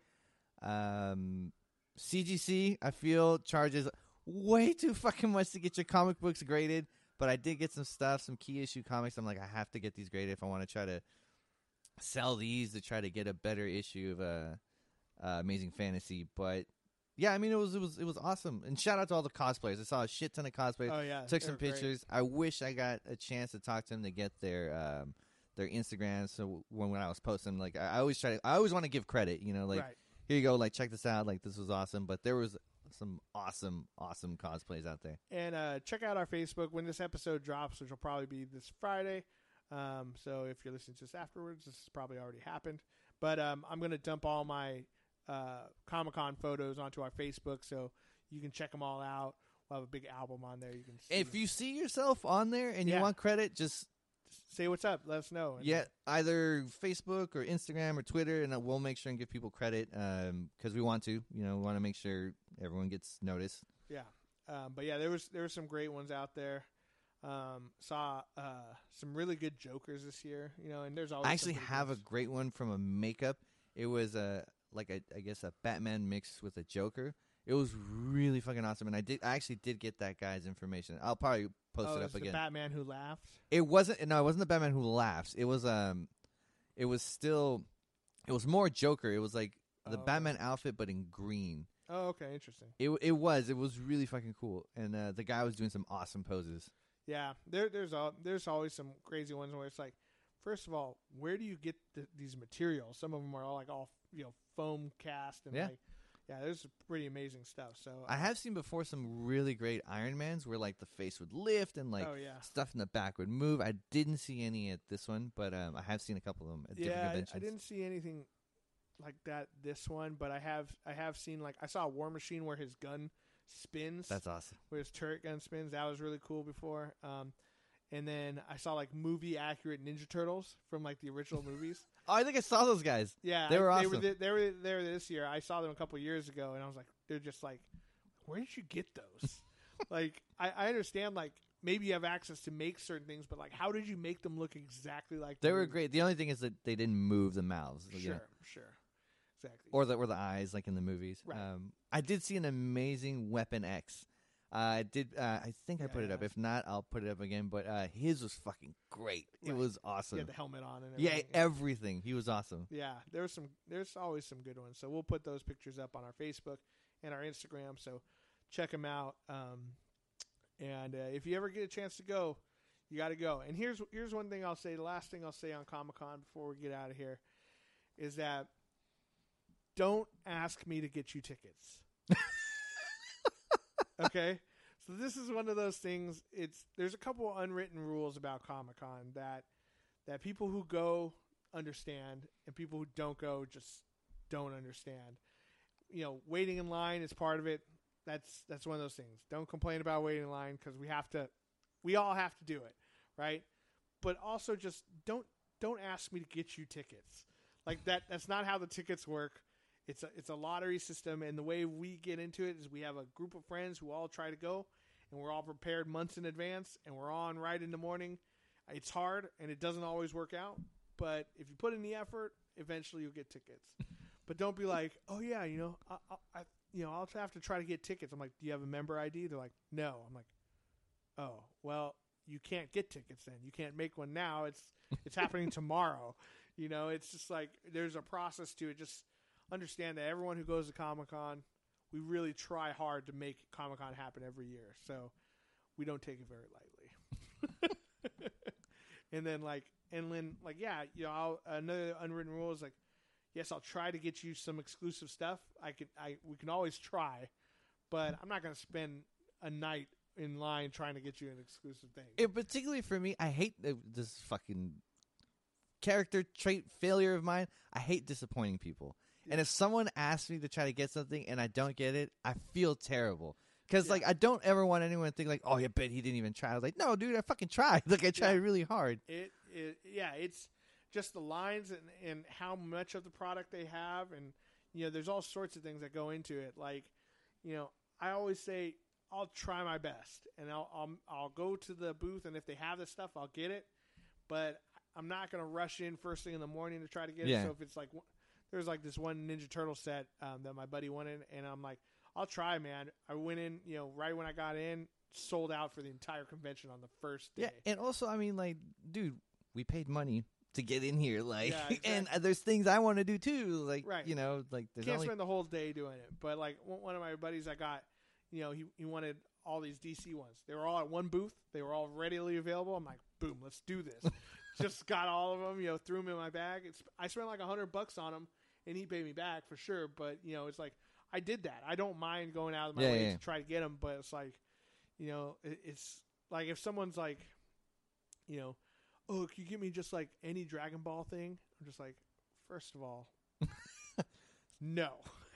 CGC, I feel, charges way too fucking much to get your comic books graded. But I did get some stuff, some key issue comics. I'm like, I have to get these graded if I want to try to sell these to try to get a better issue of Amazing Fantasy. But yeah, I mean, it was awesome. And shout out to all the cosplayers. I saw a shit ton of cosplayers. Oh yeah, took some pictures. Great. I wish I got a chance to talk to them to get their Instagram. So when I was posting, like I always want to give credit. Like here you go, like check this out. Like this was awesome. But there was some awesome cosplays out there. And check out our Facebook when this episode drops, which will probably be this Friday. So if you're listening to this afterwards, this has probably already happened. But I'm going to dump all my Comic-Con photos onto our Facebook, so you can check them all out. We'll have a big album on there. You can see if you see yourself on there and you want credit, just say what's up. Let us know. Yeah, either Facebook or Instagram or Twitter, and we'll make sure and give people credit because we want to. We want to make sure everyone gets noticed. Yeah, but yeah, there was some great ones out there. Saw some really good Jokers this year. And there's always. I actually have a great one from a makeup. It was I guess a Batman mixed with a Joker. It was really fucking awesome, and I actually did get that guy's information. I'll probably post it up again. The Batman who laughs. It wasn't the Batman who laughs. It was more Joker. It was like the Batman outfit, but in green. Oh, okay, interesting. It was really fucking cool, and the guy was doing some awesome poses. Yeah, there's always some crazy ones where it's like, first of all, where do you get these materials? Some of them are all foam cast and there's pretty amazing stuff. So I have seen before some really great Iron Mans where like the face would lift and stuff in the back would move. I didn't see any at this one, but I have seen a couple of them at different conventions. I didn't see anything like that this one, but I have seen I saw a War Machine where his gun spins. That's awesome. Where his turret gun spins. That was really cool before. And then I saw movie accurate Ninja Turtles from the original movies. Oh, I think I saw those guys. Yeah, they were awesome. They were there this year. I saw them a couple years ago, and I was like, they're just where did you get those? I understand maybe you have access to make certain things, but how did you make them look exactly like? They were great. The only thing is that they didn't move the mouths. Sure, exactly. Or the eyes like in the movies. Right. I did see an amazing Weapon X. I think I put it up. If not, I'll put it up again. But his was fucking great. Right. It was awesome. He had the helmet on and everything. Yeah, everything. He was awesome. Yeah, there's always some good ones. So we'll put those pictures up on our Facebook and our Instagram. So check them out. And if you ever get a chance to go, you got to go. And here's one thing I'll say. The last thing I'll say on Comic-Con before we get out of here is that don't ask me to get you tickets. Okay, so this is one of those things. There's a couple of unwritten rules about Comic-Con that people who go understand and people who don't go just don't understand. Waiting in line is part of it. That's one of those things. Don't complain about waiting in line because we all have to do it, right? But also just don't ask me to get you tickets. That's not how the tickets work. it's a lottery system, and the way we get into it is we have a group of friends who all try to go, and we're all prepared months in advance, and we're on right in the morning. It's hard, and it doesn't always work out, but if you put in the effort, eventually you'll get tickets. But don't be like, oh yeah, I'll have to try to get tickets. I'm like, do you have a member ID? They're like, no. I'm like, oh, well, you can't get tickets then. You can't make one now. It's happening tomorrow. It's just like there's a process to it. Just understand that everyone who goes to Comic-Con, we really try hard to make Comic-Con happen every year. So we don't take it very lightly. And then another unwritten rule is like, yes, I'll try to get you some exclusive stuff. We can always try, but I'm not going to spend a night in line trying to get you an exclusive thing. Particularly for me, I hate this fucking character trait failure of mine. I hate disappointing people. Yeah. And if someone asks me to try to get something and I don't get it, I feel terrible. Because, I don't ever want anyone to think, like, oh, I bet he didn't even try. I was like, no, dude, I fucking tried. I tried really hard. It's just the lines and how much of the product they have. And, there's all sorts of things that go into it. Like, I always say, I'll try my best. And I'll go to the booth, and if they have this stuff, I'll get it. But I'm not going to rush in first thing in the morning to try to get it. So if it's like, there's like this one Ninja Turtle set that my buddy wanted, and I'm like, I'll try, man. I went in, right when I got in, sold out for the entire convention on the first day. Yeah, and also, I mean, like, dude, we paid money to get in here, like, exactly. And there's things I want to do too, like, right. There's can't spend the whole day doing it. But like one of my buddies, I got, he wanted all these DC ones. They were all at one booth. They were all readily available. I'm like, boom, let's do this. Just got all of them, threw them in my bag. I spent like $100 on them, and he paid me back for sure. But it's like, I did that. I don't mind going out of my way to try to get them, but it's like, it's like if someone's like, oh, can you give me just like any Dragon Ball thing? I'm just like, first of all, no.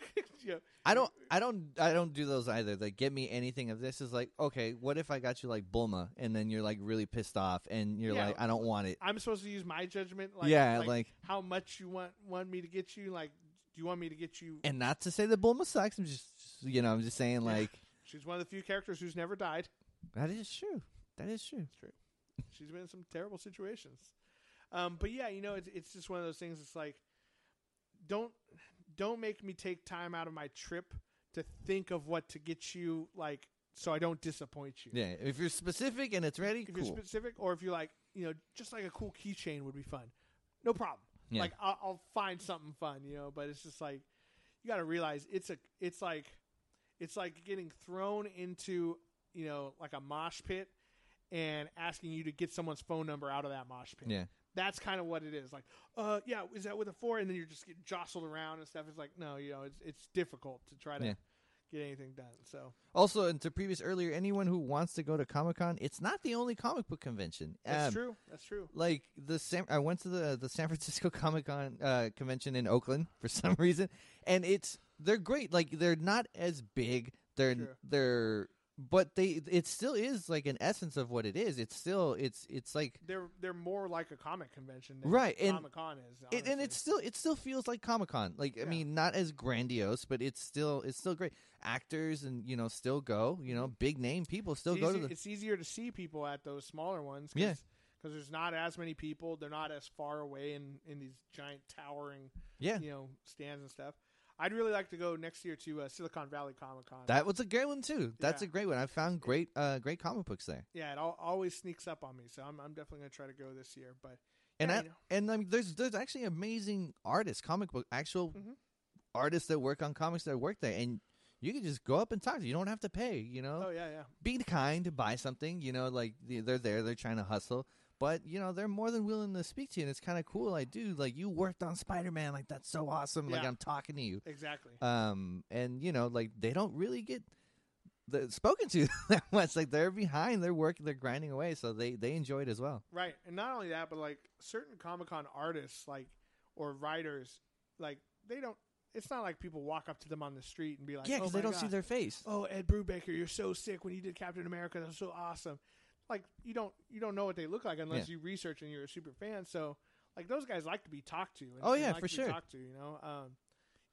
I don't do those either. Like, get me anything of this is like, okay, what if I got you like Bulma, and then you're like really pissed off, and you're like, I don't want it. I'm supposed to use my judgment. Like how much you want me to get you, like. Do you want me to get you? And not to say that Bulma sucks. I'm just saying, like, she's one of the few characters who's never died. That is true. It's true. She's been in some terrible situations. But yeah, it's just one of those things. It's like, don't make me take time out of my trip to think of what to get you, like, so I don't disappoint you. Yeah, if you're specific and it's ready, you're specific, or if you're like, just like a cool keychain would be fun. No problem. Yeah. Like I'll find something fun, but it's just like you got to realize it's like getting thrown into like a mosh pit and asking you to get someone's phone number out of that mosh pit. Yeah, that's kind of what it is. Like, is that with a 4? And then you're just getting jostled around and stuff. It's like no, it's difficult to try to get anything done. So also, and to previous earlier, anyone who wants to go to Comic-Con, it's not the only comic book convention. That's true. Like I went to the San Francisco Comic-Con convention in Oakland for some reason, and they're great. Like, they're not as big. But it still is like an essence of what it is. It's still it's like they're more like a comic convention than right, Comic-Con is. And it still feels like Comic-Con. Like, I mean, not as grandiose, but it's still great. Actors and still go. Big name people still go to. It's easier to see people at those smaller ones. Because there's not as many people. They're not as far away in these giant towering stands and stuff. I'd really like to go next year to Silicon Valley Comic-Con. That was a great one too. That's a great one. I found great comic books there. Yeah, it always sneaks up on me, so I'm definitely going to try to go this year. But I mean, there's actually amazing artists, comic book actual artists that work on comics that work there, and you can just go up and talk to them. You don't have to pay. Oh yeah. Be kind, buy something. Like they're there, they're trying to hustle. But, they're more than willing to speak to you, and it's kind of cool. Like, dude, like, you worked on Spider-Man. Like, that's so awesome. Like, I'm talking to you. Exactly. And, like, they don't really get spoken to that much. Like, they're behind. They're working. They're grinding away, so they enjoy it as well. Right. And not only that, but, like, certain Comic-Con artists, like, or writers, like, they don't. It's not like people walk up to them on the street and be like, because they don't see their face. Oh, Ed Brubaker, you're so sick when you did Captain America. That was so awesome. Like, you don't know what they look like unless you research and you're a super fan. So, like, those guys like to be talked to. And for like sure. To be talked to,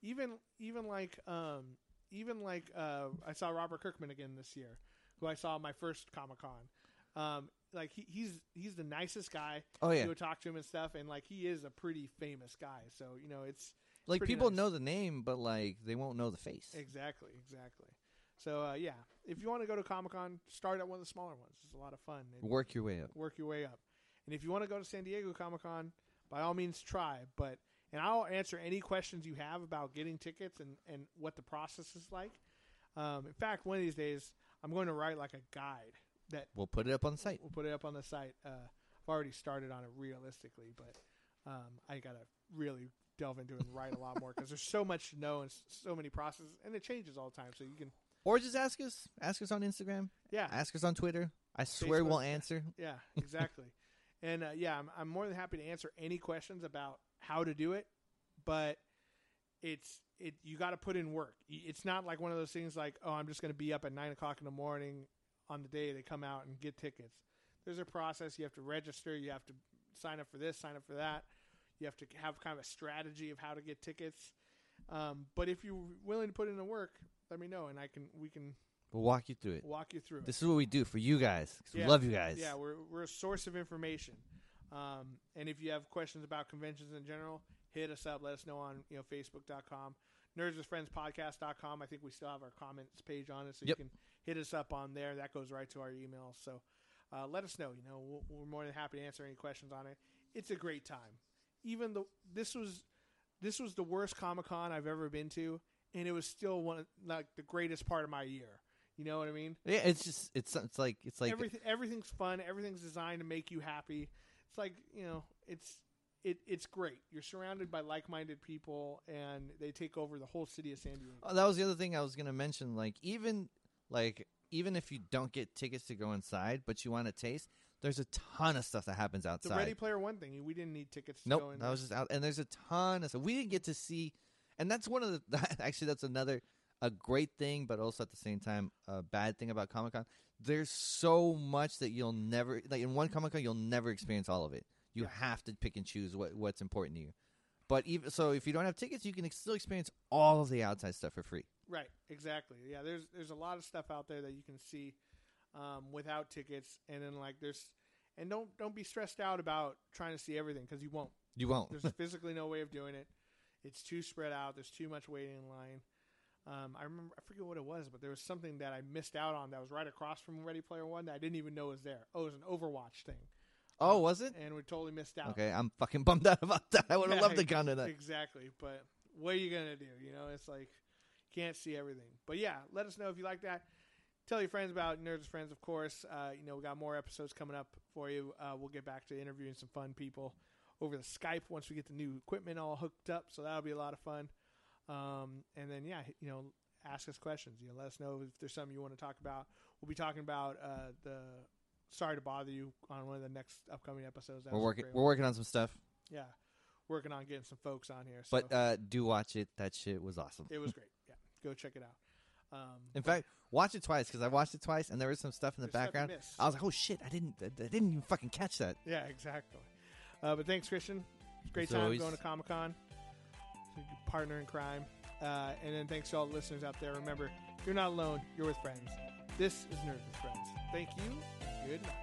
I saw Robert Kirkman again this year, who I saw at my first Comic-Con. Like he's the nicest guy. Oh yeah, you would talk to him and stuff, and like he is a pretty famous guy. So it's like pretty people nice. know the name, but like they won't know the face. Exactly. So yeah, if you want to go to Comic-Con, start at one of the smaller ones. It's a lot of fun. Work your way up. And if you want to go to San Diego Comic-Con, by all means try. And I'll answer any questions you have about getting tickets and what the process is like. In fact, one of these days, I'm going to write like a guide that We'll put it up on the site. we'll put it up on the site. I've already started on it realistically, but I got to really delve into it and write a lot more because there's so much to know and so many processes, and it changes all the time. So you can, Or just ask us. Ask us on Instagram. yeah, Ask us on Twitter. I swear Facebook, we'll yeah. answer. yeah, exactly. And I'm more than happy to answer any questions about how to do it, but you got to put in work. It's not like one of those things like, oh, I'm just going to be up at 9:00 in the morning on the day they come out and get tickets. There's a process. You have to register. You have to sign up for this, sign up for that. You have to have kind of a strategy of how to get tickets. But if you're willing to put in the work, let me know, and we can We'll walk you through it. This This is what we do for you guys. 'Cause Yeah. we love you guys. Yeah, we're a source of information. And if you have questions about conventions in general, hit us up. Let us know on Facebook.com, NerdsWithFriendsPodcast.com. I think we still have our comments page on it, so Yep. you can hit us up on there. That goes right to our email. So let us know. We're more than happy to answer any questions on it. It's a great time. Even though this was the worst Comic-Con I've ever been to, and it was still the greatest part of my year. You know what I mean? Yeah, it's like Everything's fun. Everything's designed to make you happy. It's like it's great. You're surrounded by like-minded people, and they take over the whole city of San Diego. Oh, that was the other thing I was gonna mention. Even if you don't get tickets to go inside, but you want to taste, there's a ton of stuff that happens outside. The Ready Player One thing, we didn't need tickets to Nope, go in. that was just out, and there's a ton of stuff we didn't get to see, and that's one of the actually that's another a great thing, but also at the same time a bad thing about Comic-Con. There's so much that you'll never in one Comic-Con you'll never experience all of it. You have to pick and choose what's important to you. But even so, if you don't have tickets, you can still experience all of the outside stuff for free. Right, exactly. Yeah, there's a lot of stuff out there that you can see without tickets, and then don't be stressed out about trying to see everything because you won't. You won't. There's physically no way of doing it. It's too spread out. There's too much waiting in line. I forget what it was, but there was something that I missed out on that was right across from Ready Player One that I didn't even know was there. Oh, it was an Overwatch thing. Oh, was it? And we totally missed out. Okay, I'm fucking bummed out about that. I would have loved to gone to that. Exactly, but what are you gonna do? It's like you can't see everything. But yeah, let us know if you like that. Tell your friends about Nerds with Friends, of course. We got more episodes coming up for you. We'll get back to interviewing some fun people over the Skype once we get the new equipment all hooked up. So that'll be a lot of fun. And then ask us questions. Let us know if there's something you want to talk about. We'll be talking about the Sorry to Bother You on one of the next upcoming episodes. We're working on some stuff. Yeah, working on getting some folks on here. So. But do watch it. That shit was awesome. It was great. Yeah, go check it out. In fact, watch it twice because I watched it twice and there was some stuff in the background. I was like, oh shit, I didn't even fucking catch that. Yeah, exactly. But thanks, Christian. Great time going to Comic-Con. Partner in crime. And then thanks to all the listeners out there. Remember, you're not alone. You're with friends. This is Nerds with Friends. Thank you. Good night.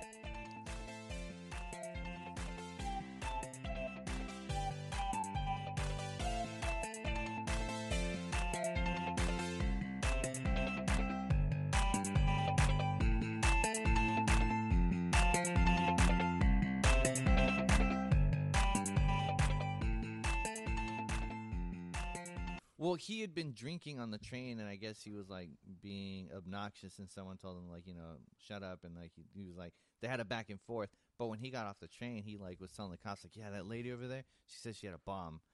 Well, he had been drinking on the train, and I guess he was like being obnoxious, and someone told him like, shut up, and like he was like they had a back and forth. But when he got off the train, he like was telling the cops like, yeah, that lady over there, she said she had a bomb,